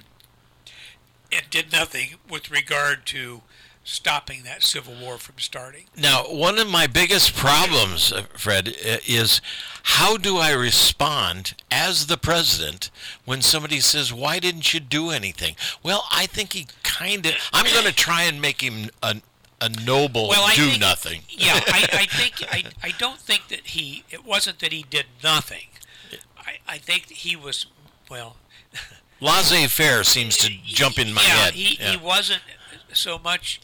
and did nothing with regard to stopping that Civil War from starting. Now, one of my biggest problems, uh, Fred, uh, is how do I respond as the president when somebody says, why didn't you do anything? Well, I think he kind of, I'm going to try and make him a, a noble Well, I do think- nothing. Yeah, I, I think I, I don't think that he. It wasn't that he did nothing. I, I think that he was well. Laissez-faire seems to jump in my yeah, head. He, Yeah. he wasn't so much.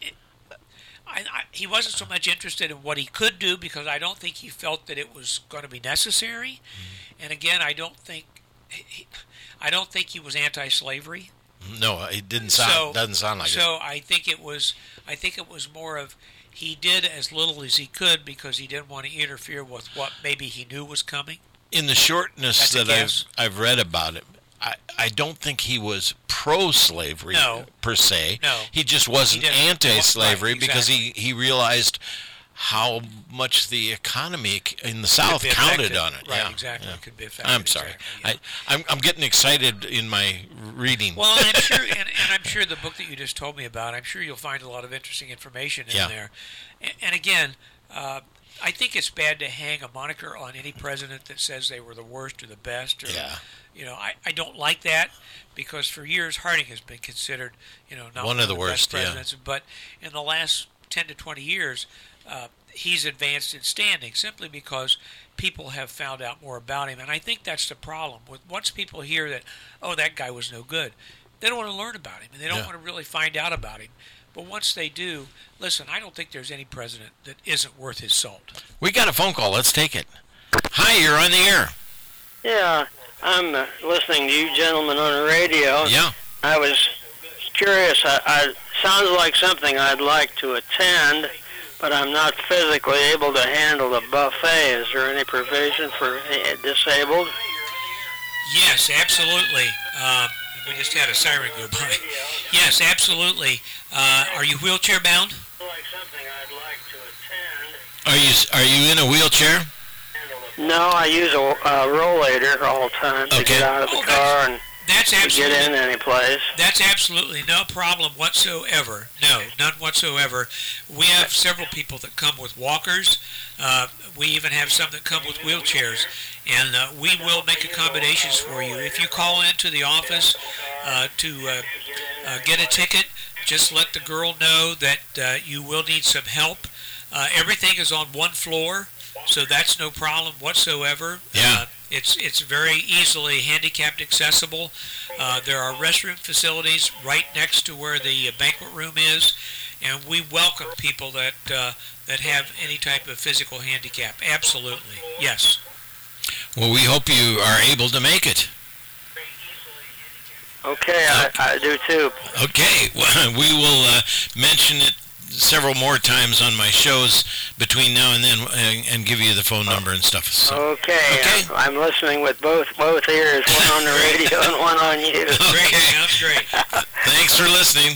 I, I, he wasn't so much interested in what he could do because I don't think he felt that it was going to be necessary. Mm-hmm. And again, I don't think. He, I don't think he was anti-slavery. No, it didn't sound. So- doesn't sound like it. So I think it was. I think it was more of he did as little as he could because he didn't want to interfere with what maybe he knew was coming. In the shortness That's a that I've guess. I've read about it, I, I don't think he was pro-slavery No. per se. No. He just wasn't He didn't. anti-slavery Right, because exactly. he, he realized how much the economy c- in the South Could be counted affected. on it. Right, yeah, exactly. yeah. It could be affected. I'm sorry. Exactly, yeah. I, I'm, I'm getting excited in my reading. Well, and I'm sure, and, and I'm sure the book that you just told me about, I'm sure you'll find a lot of interesting information in Yeah. there. And, and again, uh, I think it's bad to hang a moniker on any president that says they were the worst or the best. Or, Yeah. You know, I, I don't like that because for years Harding has been considered, you know, not One of the worst, best yeah. presidents. But in the last ten to twenty years, uh, he's advanced in standing simply because people have found out more about him. And I think that's the problem. With once people hear that, oh, that guy was no good, they don't want to learn about him and they don't Yeah. want to really find out about him. But once they do, listen, I don't think there's any president that isn't worth his salt. We got a phone call. Let's take it. Hi, you're on the air. Yeah, I'm uh, listening to you gentlemen on the radio. Yeah. I was curious. I, I sounds like something I'd like to attend, but I'm not physically able to handle the buffet. Is there any provision for uh, disabled? Yes, absolutely. Uh, we just had a siren go by. Yes, absolutely. Uh, are you wheelchair bound? Like something I'd like to attend. Are you are you in a wheelchair? No, I use a uh, rollator all the time to Okay. get out of the Oh, car and That's to get absolutely in any place. That's absolutely no problem whatsoever. No, none whatsoever. We have several people that come with walkers. Uh, we even have some that come with wheelchairs. And uh, we will make accommodations for you. If you call into the office uh, to uh, uh, get a ticket, just let the girl know that uh, you will need some help. Uh, everything is on one floor, so that's no problem whatsoever. Yeah. Uh, It's it's very easily handicapped accessible. Uh, there are restroom facilities right next to where the banquet room is, and we welcome people that uh, that have any type of physical handicap. Absolutely, yes. Well, we hope you are able to make it. Okay, I, I do too. Okay, well, we will uh, mention it several more times on my shows between now and then, and, and give you the phone number and stuff. So. Okay, Okay. I'm, I'm listening with both both ears, one on the radio and one on you. Great, Okay. sounds great. Thanks for listening.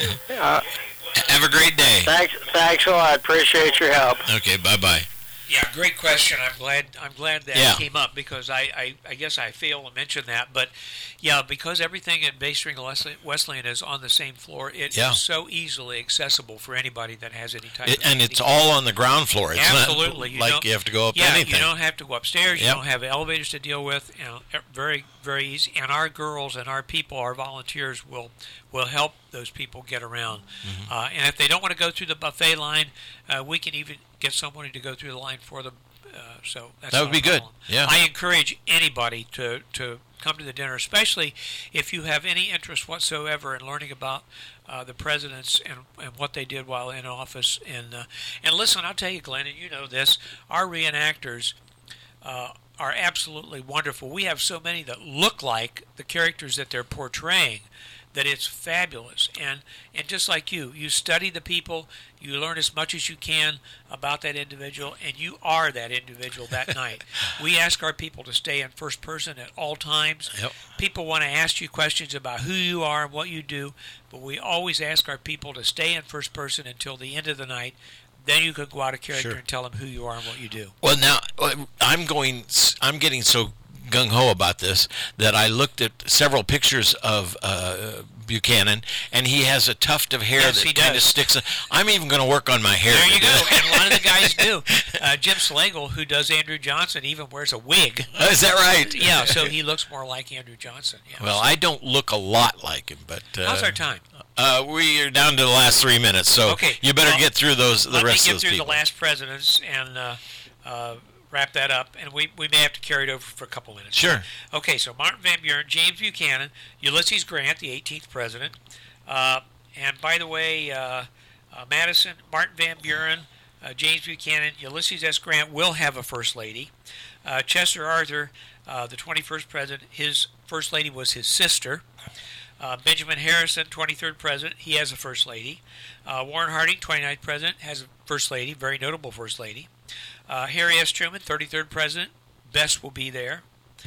Uh, Have a great day. thanks, thanks a lot. Appreciate your help. Okay, bye-bye. Yeah, great question. I'm glad. I'm glad that Yeah. came up because I, I, I guess I failed to mention that. But yeah, because everything in Bay String Wesleyan is on the same floor, it is Yeah. so easily accessible for anybody that has any type It, of and it's handicap. all on the ground floor. It's Absolutely. not You like don't- you have to go up Yeah, anything. you don't have to go upstairs. You Yep. don't have elevators to deal with. You know, e- very, very easy. And our girls and our people, our volunteers, will will help those people get around. Mm-hmm. Uh, and if they don't want to go through the buffet line, uh, we can even get somebody to go through the line for them. Uh, so that's That would not be a good. problem. Yeah. I encourage anybody to, to come to the dinner, especially if you have any interest whatsoever in learning about uh, the presidents and, and what they did while in office. And uh, and listen, I'll tell you, Glenn, and you know this, our reenactors uh, are absolutely wonderful. We have so many that look like the characters that they're portraying that it's fabulous. And and just like you, you study the people, you learn as much as you can about that individual, and you are that individual that night. We ask our people to stay in first person at all times. Yep. People want to ask you questions about who you are and what you do, but we always ask our people to stay in first person until the end of the night. Then you could go out of character Sure. and tell them who you are and what you do. Well, now uh, I'm going. I'm getting so gung ho about this that I looked at several pictures of uh, Buchanan, and he has a tuft of hair Yes, he that kind of does. sticks. I'm even going to work on my hair. There you today. go. And a lot of the guys do. Uh, Jim Slagle, who does Andrew Johnson, even wears a wig. Oh, is that right? Yeah, so he looks more like Andrew Johnson. Yeah. Well, I don't look a lot like him, but uh, How's our time? Uh, we are down to the last three minutes, so Okay, you better well, get through those the Let rest me of get those through people. the last presidents and uh, uh, wrap that up, and we, we may have to carry it over for a couple minutes. Sure. Okay, so Martin Van Buren, James Buchanan, Ulysses Grant, the eighteenth president, uh, and by the way, uh, uh, Madison, Martin Van Buren, uh, James Buchanan, Ulysses S. Grant will have a first lady. Uh, Chester Arthur, uh, the twenty-first president, his first lady was his sister. Uh, Benjamin Harrison, twenty-third president, he has a first lady. Uh, Warren Harding, twenty-ninth president, has a first lady, very notable first lady. Uh, Harry S. Truman, thirty-third president, Bess will be there.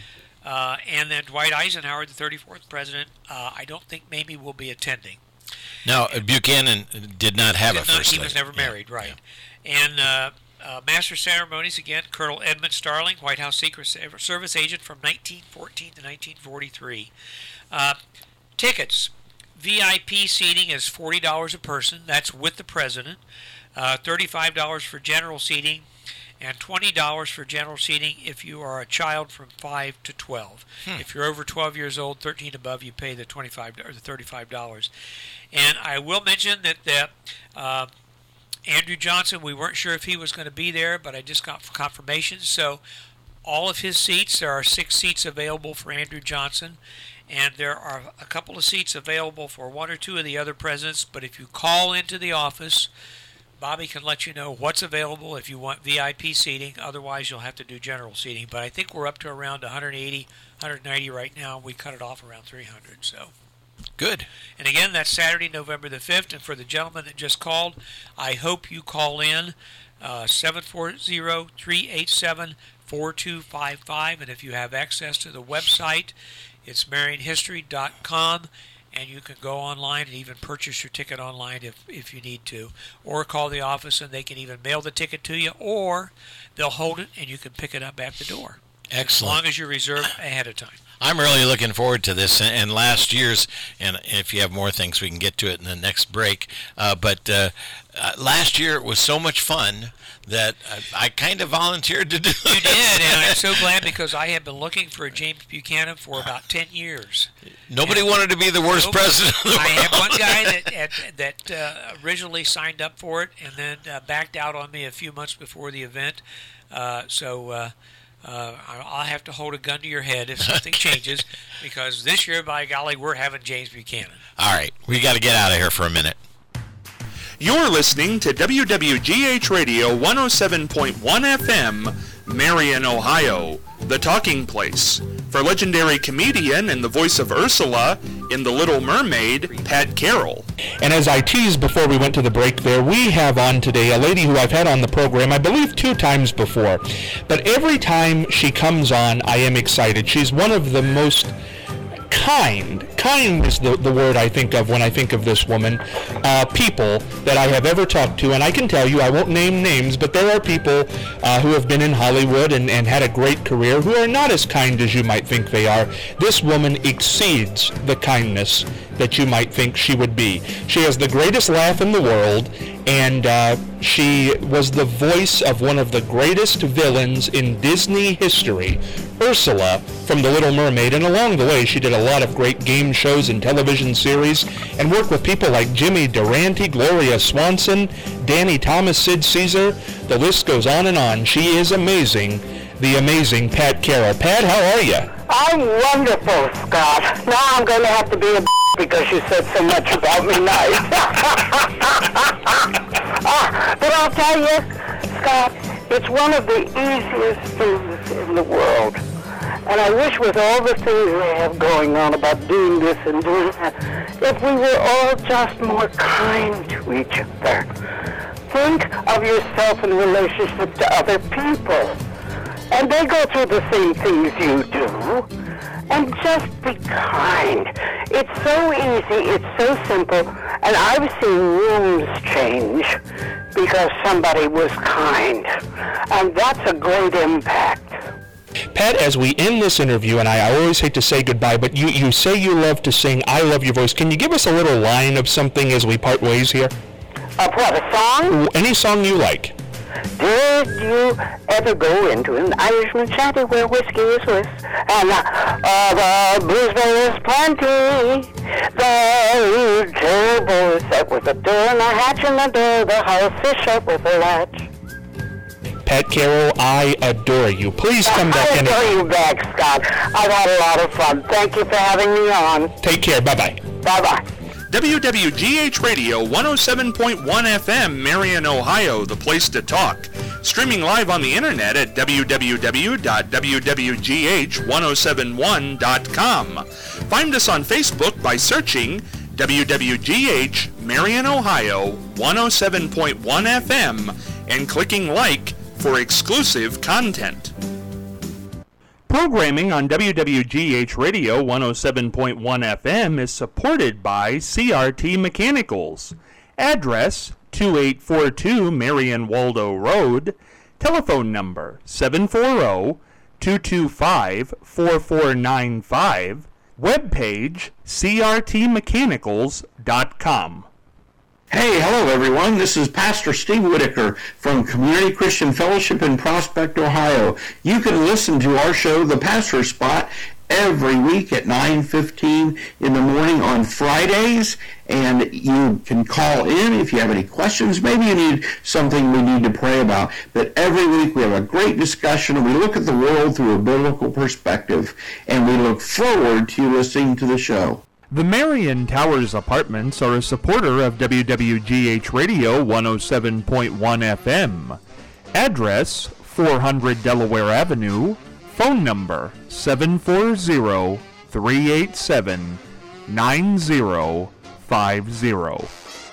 Uh, and then Dwight Eisenhower, the thirty-fourth president, uh, I don't think Mamie will be attending. Now, uh, Buchanan did not have Did a not- first he lady. was never Yeah, married, right. And uh, uh, Master Ceremonies, again, Colonel Edmund Starling, White House Secret Service agent from nineteen fourteen to nineteen forty-three. Uh, tickets. V I P seating is forty dollars a person. That's with the president. Uh, thirty-five dollars for general seating, and twenty dollars for general seating if you are a child from five to twelve. Hmm. If you're over twelve years old, thirteen above, you pay the twenty-five or the thirty-five dollars. And I will mention that the uh, Andrew Johnson, we weren't sure if he was going to be there, but I just got confirmation. So all of his seats, there are six seats available for Andrew Johnson, and there are a couple of seats available for one or two of the other presidents. But if you call into the office, Bobby can let you know what's available if you want V I P seating. Otherwise, you'll have to do general seating. But I think we're up to around one hundred eighty, one hundred ninety right now. We cut it off around three hundred. So good. And again, that's Saturday, November the fifth. And for the gentleman that just called, I hope you call in uh, seven four zero, three eight seven, four two five five. And if you have access to the website, it's marion history dot com. And you can go online and even purchase your ticket online if, if you need to. Or call the office and they can even mail the ticket to you, or they'll hold it and you can pick it up at the door. Excellent. As long as you reserve ahead of time. I'm really looking forward to this. And last year's, and if you have more things, we can get to it in the next break. Uh, but uh, uh, last year it was so much fun that I, I kind of volunteered to do it. You did, and I'm so glad because I have been looking for a James Buchanan for about ten years. Nobody and wanted to be the worst nope, president of the I world. have one guy that that uh, originally signed up for it and then uh, backed out on me a few months before the event. Uh, so uh, uh, I'll have to hold a gun to your head if something changes, because this year, by golly, we're having James Buchanan. All right, we got to get out of here for a minute. You're listening to W W G H Radio one oh seven point one F M, Marion, Ohio, the talking place. For legendary comedian and the voice of Ursula in The Little Mermaid, Pat Carroll. And as I teased before we went to the break there, we have on today a lady who I've had on the program, I believe two times before. But every time she comes on, I am excited. She's one of the most kind, kind is the, the word I think of when I think of this woman, uh, people that I have ever talked to. And I can tell you, I won't name names, but there are people uh, who have been in Hollywood and, and had a great career who are not as kind as you might think they are. This woman exceeds the kindness that you might think she would be. She has the greatest laugh in the world, and uh, she was the voice of one of the greatest villains in Disney history, Ursula from The Little Mermaid. And along the way, she did a lot of great game shows and television series and worked with people like Jimmy Durante, Gloria Swanson, Danny Thomas, Sid Caesar. The list goes on and on. She is amazing, the amazing Pat Carroll. Pat, how are you? I'm wonderful, Scott. Now I'm going to have to be a because you said so much about me nice. ah, but I'll tell you, Scott, it's one of the easiest things in the world. And I wish with all the things we have going on about doing this and doing that, if we were all just more kind to each other. Think of yourself in relationship to other people. And they go through the same things you do. And just be kind. It's so easy, it's so simple, and I've seen rooms change because somebody was kind. And that's a great impact. Pat, as we end this interview, and I, I always hate to say goodbye, but you, you say you love to sing, I love your voice. Can you give us a little line of something as we part ways here? Of what, a song? Any song you like. Did you ever go into an Irishman shanty where whiskey is whist? And uh, the blues there is plenty. The table is set with a door and a hatch, and the door, the house is shut with a latch. Pat Carroll, I adore you. Please come back. I and adore you back, Scott. I've had a lot of fun. Thank you for having me on. Take care. Bye-bye. Bye-bye. W W G H Radio one oh seven point one F M, Marion, Ohio, the place to talk. Streaming live on the internet at w w w dot w w g h one oh seven one dot com. Find us on Facebook by searching W W G H Marion, Ohio one oh seven point one F M and clicking like for exclusive content. Programming on W W G H Radio one oh seven point one F M is supported by C R T Mechanicals. Address two eight four two Marion Waldo Road. Telephone number seven four zero, two two five, four four nine five. Webpage c r t mechanicals dot com. Hey, hello everyone. This is Pastor Steve Whitaker from Community Christian Fellowship in Prospect, Ohio. You can listen to our show, The Pastor Spot, every week at nine fifteen in the morning on Fridays, and you can call in if you have any questions. Maybe you need something we need to pray about. But every week we have a great discussion, and we look at the world through a biblical perspective, and we look forward to you listening to the show. The Marion Towers Apartments are a supporter of W W G H Radio one oh seven point one F M. Address four hundred Delaware Avenue. Phone number seven four zero, three eight seven, nine zero five zero.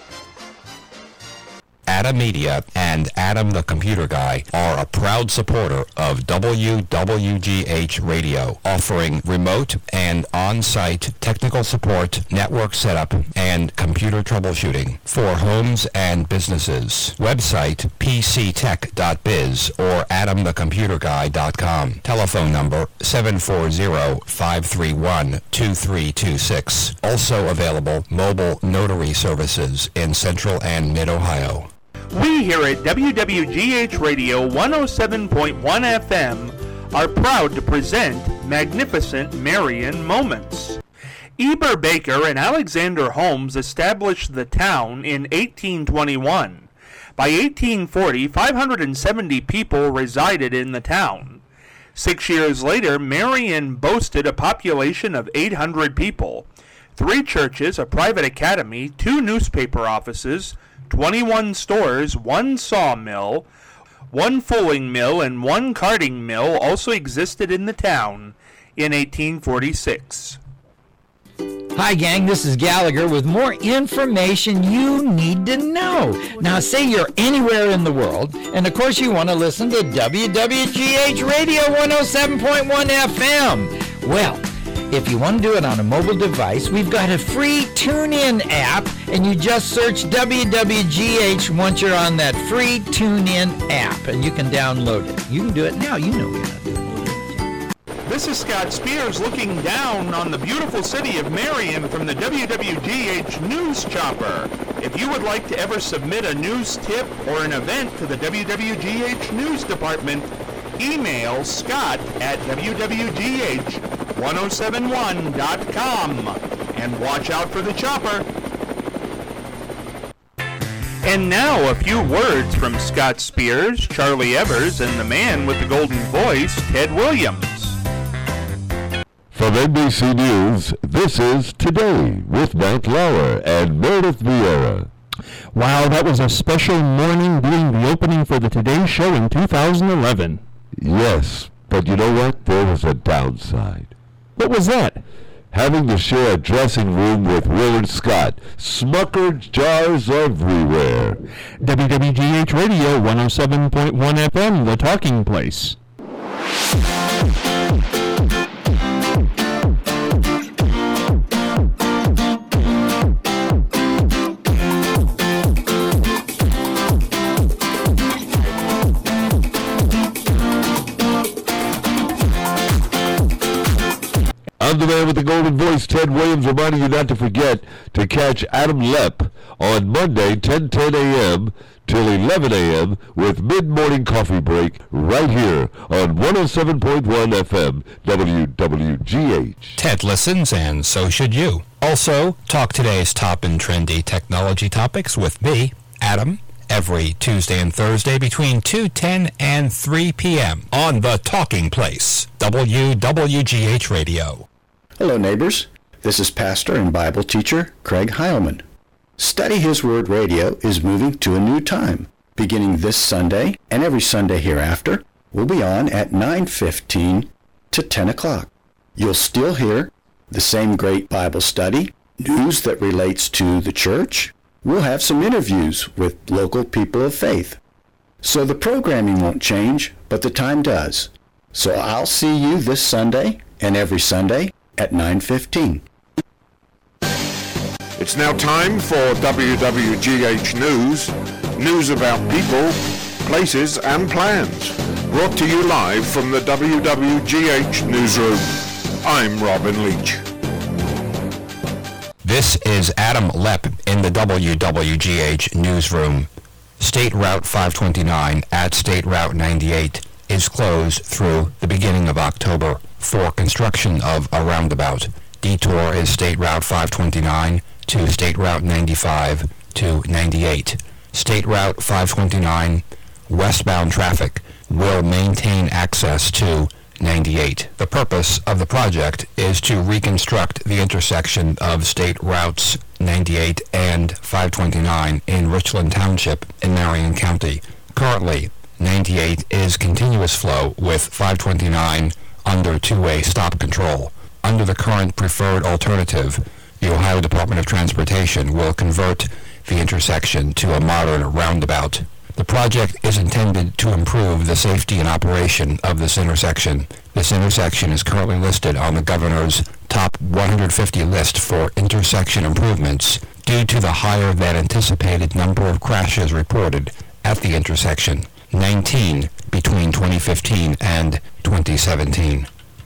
Adam Media and Adam the Computer Guy are a proud supporter of W W G H Radio, offering remote and on-site technical support, network setup, and computer troubleshooting for homes and businesses. Website p c tech dot biz or adam the computer guy dot com. Telephone number seven four zero, five three one, two three two six. Also available mobile notary services in Central and Mid-Ohio. We here at W W G H Radio one oh seven point one F M are proud to present Magnificent Marion Moments. Eber Baker and Alexander Holmes established the town in eighteen twenty-one. By eighteen forty, five hundred seventy people resided in the town. Six years later, Marion boasted a population of eight hundred people, three churches, a private academy, two newspaper offices, twenty-one stores, one sawmill, one fulling mill, and one carding mill also existed in the town in eighteen forty-six. Hi gang, this is Gallagher with more information you need to know. Now say you're anywhere in the world, and of course you want to listen to W W G H Radio one oh seven point one F M. Well, if you want to do it on a mobile device, we've got a free TuneIn app, and you just search W W G H once you're on that free TuneIn app, and you can download it. You can do it now. You know how to do it. This is Scott Spears looking down on the beautiful city of Marion from the W W G H News Chopper. If you would like to ever submit a news tip or an event to the W W G H News Department, email Scott at W W G H one oh seven one dot com and watch out for the chopper. And now a few words from Scott Spears, Charlie Evers, and the man with the golden voice, Ted Williams. From N B C News, this is Today with Matt Lauer and Meredith Vieira. Wow, that was a special morning doing the opening for the Today Show in two thousand eleven. Yes, but you know what? There was a downside. What was that? Having to share a dressing room with Willard Scott. Smucker jars everywhere. W W G H Radio one oh seven point one F M, the talking place. I'm the man with the golden voice, Ted Williams, reminding you not to forget to catch Adam Lepp on Monday, ten ten a.m. till eleven a.m. with mid-morning coffee break right here on one oh seven point one F M W W G H. Ted listens, and so should you. Also, talk today's top and trendy technology topics with me, Adam, every Tuesday and Thursday between two ten and three p.m. on The Talking Place, W W G H Radio. Hello, neighbors. This is pastor and Bible teacher Craig Heilman. Study His Word Radio is moving to a new time. Beginning this Sunday and every Sunday hereafter, we'll be on at nine fifteen to ten o'clock. You'll still hear the same great Bible study, news that relates to the church. We'll have some interviews with local people of faith. So the programming won't change, but the time does. So I'll see you this Sunday and every Sunday at nine fifteen. It's now time for W W G H News. News about people, places, and plans. Brought to you live from the W W G H Newsroom. I'm Robin Leach. This is Adam Lepp in the W W G H Newsroom. State Route five twenty-nine at State Route ninety-eight is closed through the beginning of October for construction of a roundabout. Detour is State Route five twenty-nine to State Route ninety-five to ninety-eight. State Route five twenty-nine westbound traffic will maintain access to ninety-eight. The purpose of the project is to reconstruct the intersection of State Routes ninety-eight and five twenty-nine in Richland Township in Marion County. Currently, ninety-eight is continuous flow with five twenty-nine under two-way stop control. Under the current preferred alternative, the Ohio Department of Transportation will convert the intersection to a modern roundabout. The project is intended to improve the safety and operation of this intersection. This intersection is currently listed on the governor's top one hundred fifty list for intersection improvements due to the higher than anticipated number of crashes reported at the intersection, nineteen between twenty fifteen and twenty seventeen.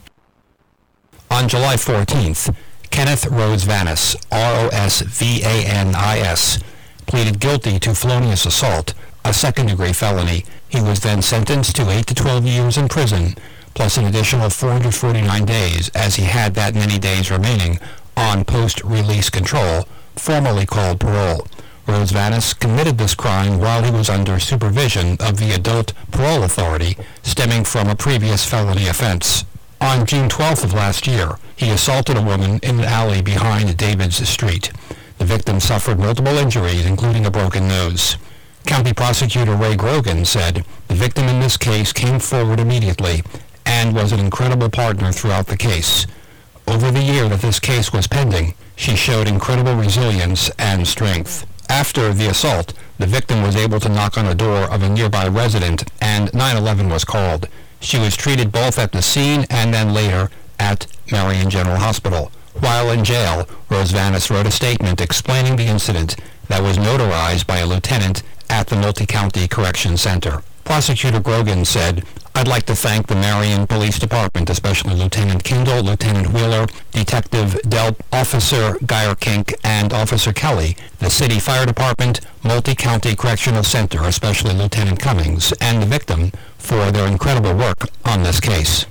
On July fourteenth, Kenneth Rhodes Vanis, R O S V A N I S, pleaded guilty to felonious assault, a second-degree felony. He was then sentenced to eight to twelve years in prison, plus an additional four hundred forty-nine days, as he had that many days remaining on post-release control, formerly called parole. Rhodes Vanis committed this crime while he was under supervision of the Adult Parole Authority, stemming from a previous felony offense. On June twelfth of last year, he assaulted a woman in an alley behind Davids Street. The victim suffered multiple injuries, including a broken nose. County Prosecutor Ray Grogan said the victim in this case came forward immediately and was an incredible partner throughout the case. Over the year that this case was pending, she showed incredible resilience and strength. After the assault, the victim was able to knock on the door of a nearby resident and nine one one was called. She was treated both at the scene and then later at Marion General Hospital. While in jail, Rhodes Vanis wrote a statement explaining the incident that was notarized by a lieutenant at the Multi-County Correction Center. Prosecutor Grogan said, "I'd like to thank the Marion Police Department, especially Lieutenant Kindle, Lieutenant Wheeler, Detective Delp, Officer Geyer-Kink, and Officer Kelly, the City Fire Department, Multi-County Correctional Center, especially Lieutenant Cummings, and the victim for their incredible work on this case."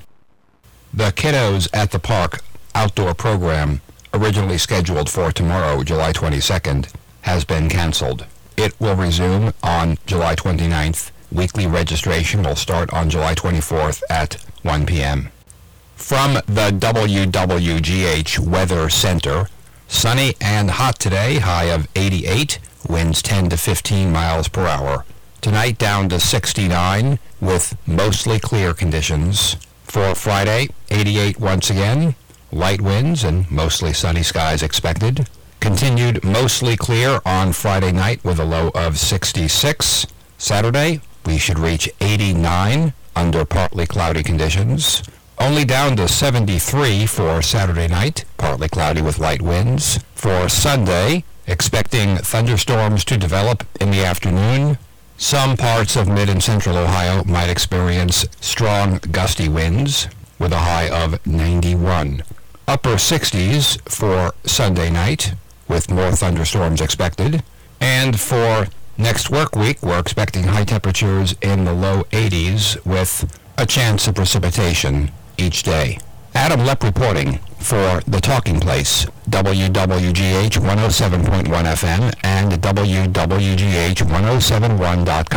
The Kiddos at the Park outdoor program, originally scheduled for tomorrow, July twenty-second, has been canceled. It will resume on July twenty-ninth. Weekly registration will start on July twenty-fourth at one p.m. From the W W G H Weather Center, sunny and hot today, high of eighty-eight, winds ten to fifteen miles per hour. Tonight down to sixty-nine with mostly clear conditions. For Friday, eighty-eight once again, light winds and mostly sunny skies expected. Continued mostly clear on Friday night with a low of sixty-six. Saturday, we should reach eighty-nine under partly cloudy conditions. Only down to seventy-three for Saturday night, partly cloudy with light winds. For Sunday, expecting thunderstorms to develop in the afternoon. Some parts of mid and central Ohio might experience strong gusty winds with a high of ninety-one. Upper sixties for Sunday night with more thunderstorms expected. And for next work week, we're expecting high temperatures in the low eighties with a chance of precipitation each day. Adam Lepp reporting for The Talking Place, W W G H one oh seven point one F M and W W G H ten seventy-one dot com.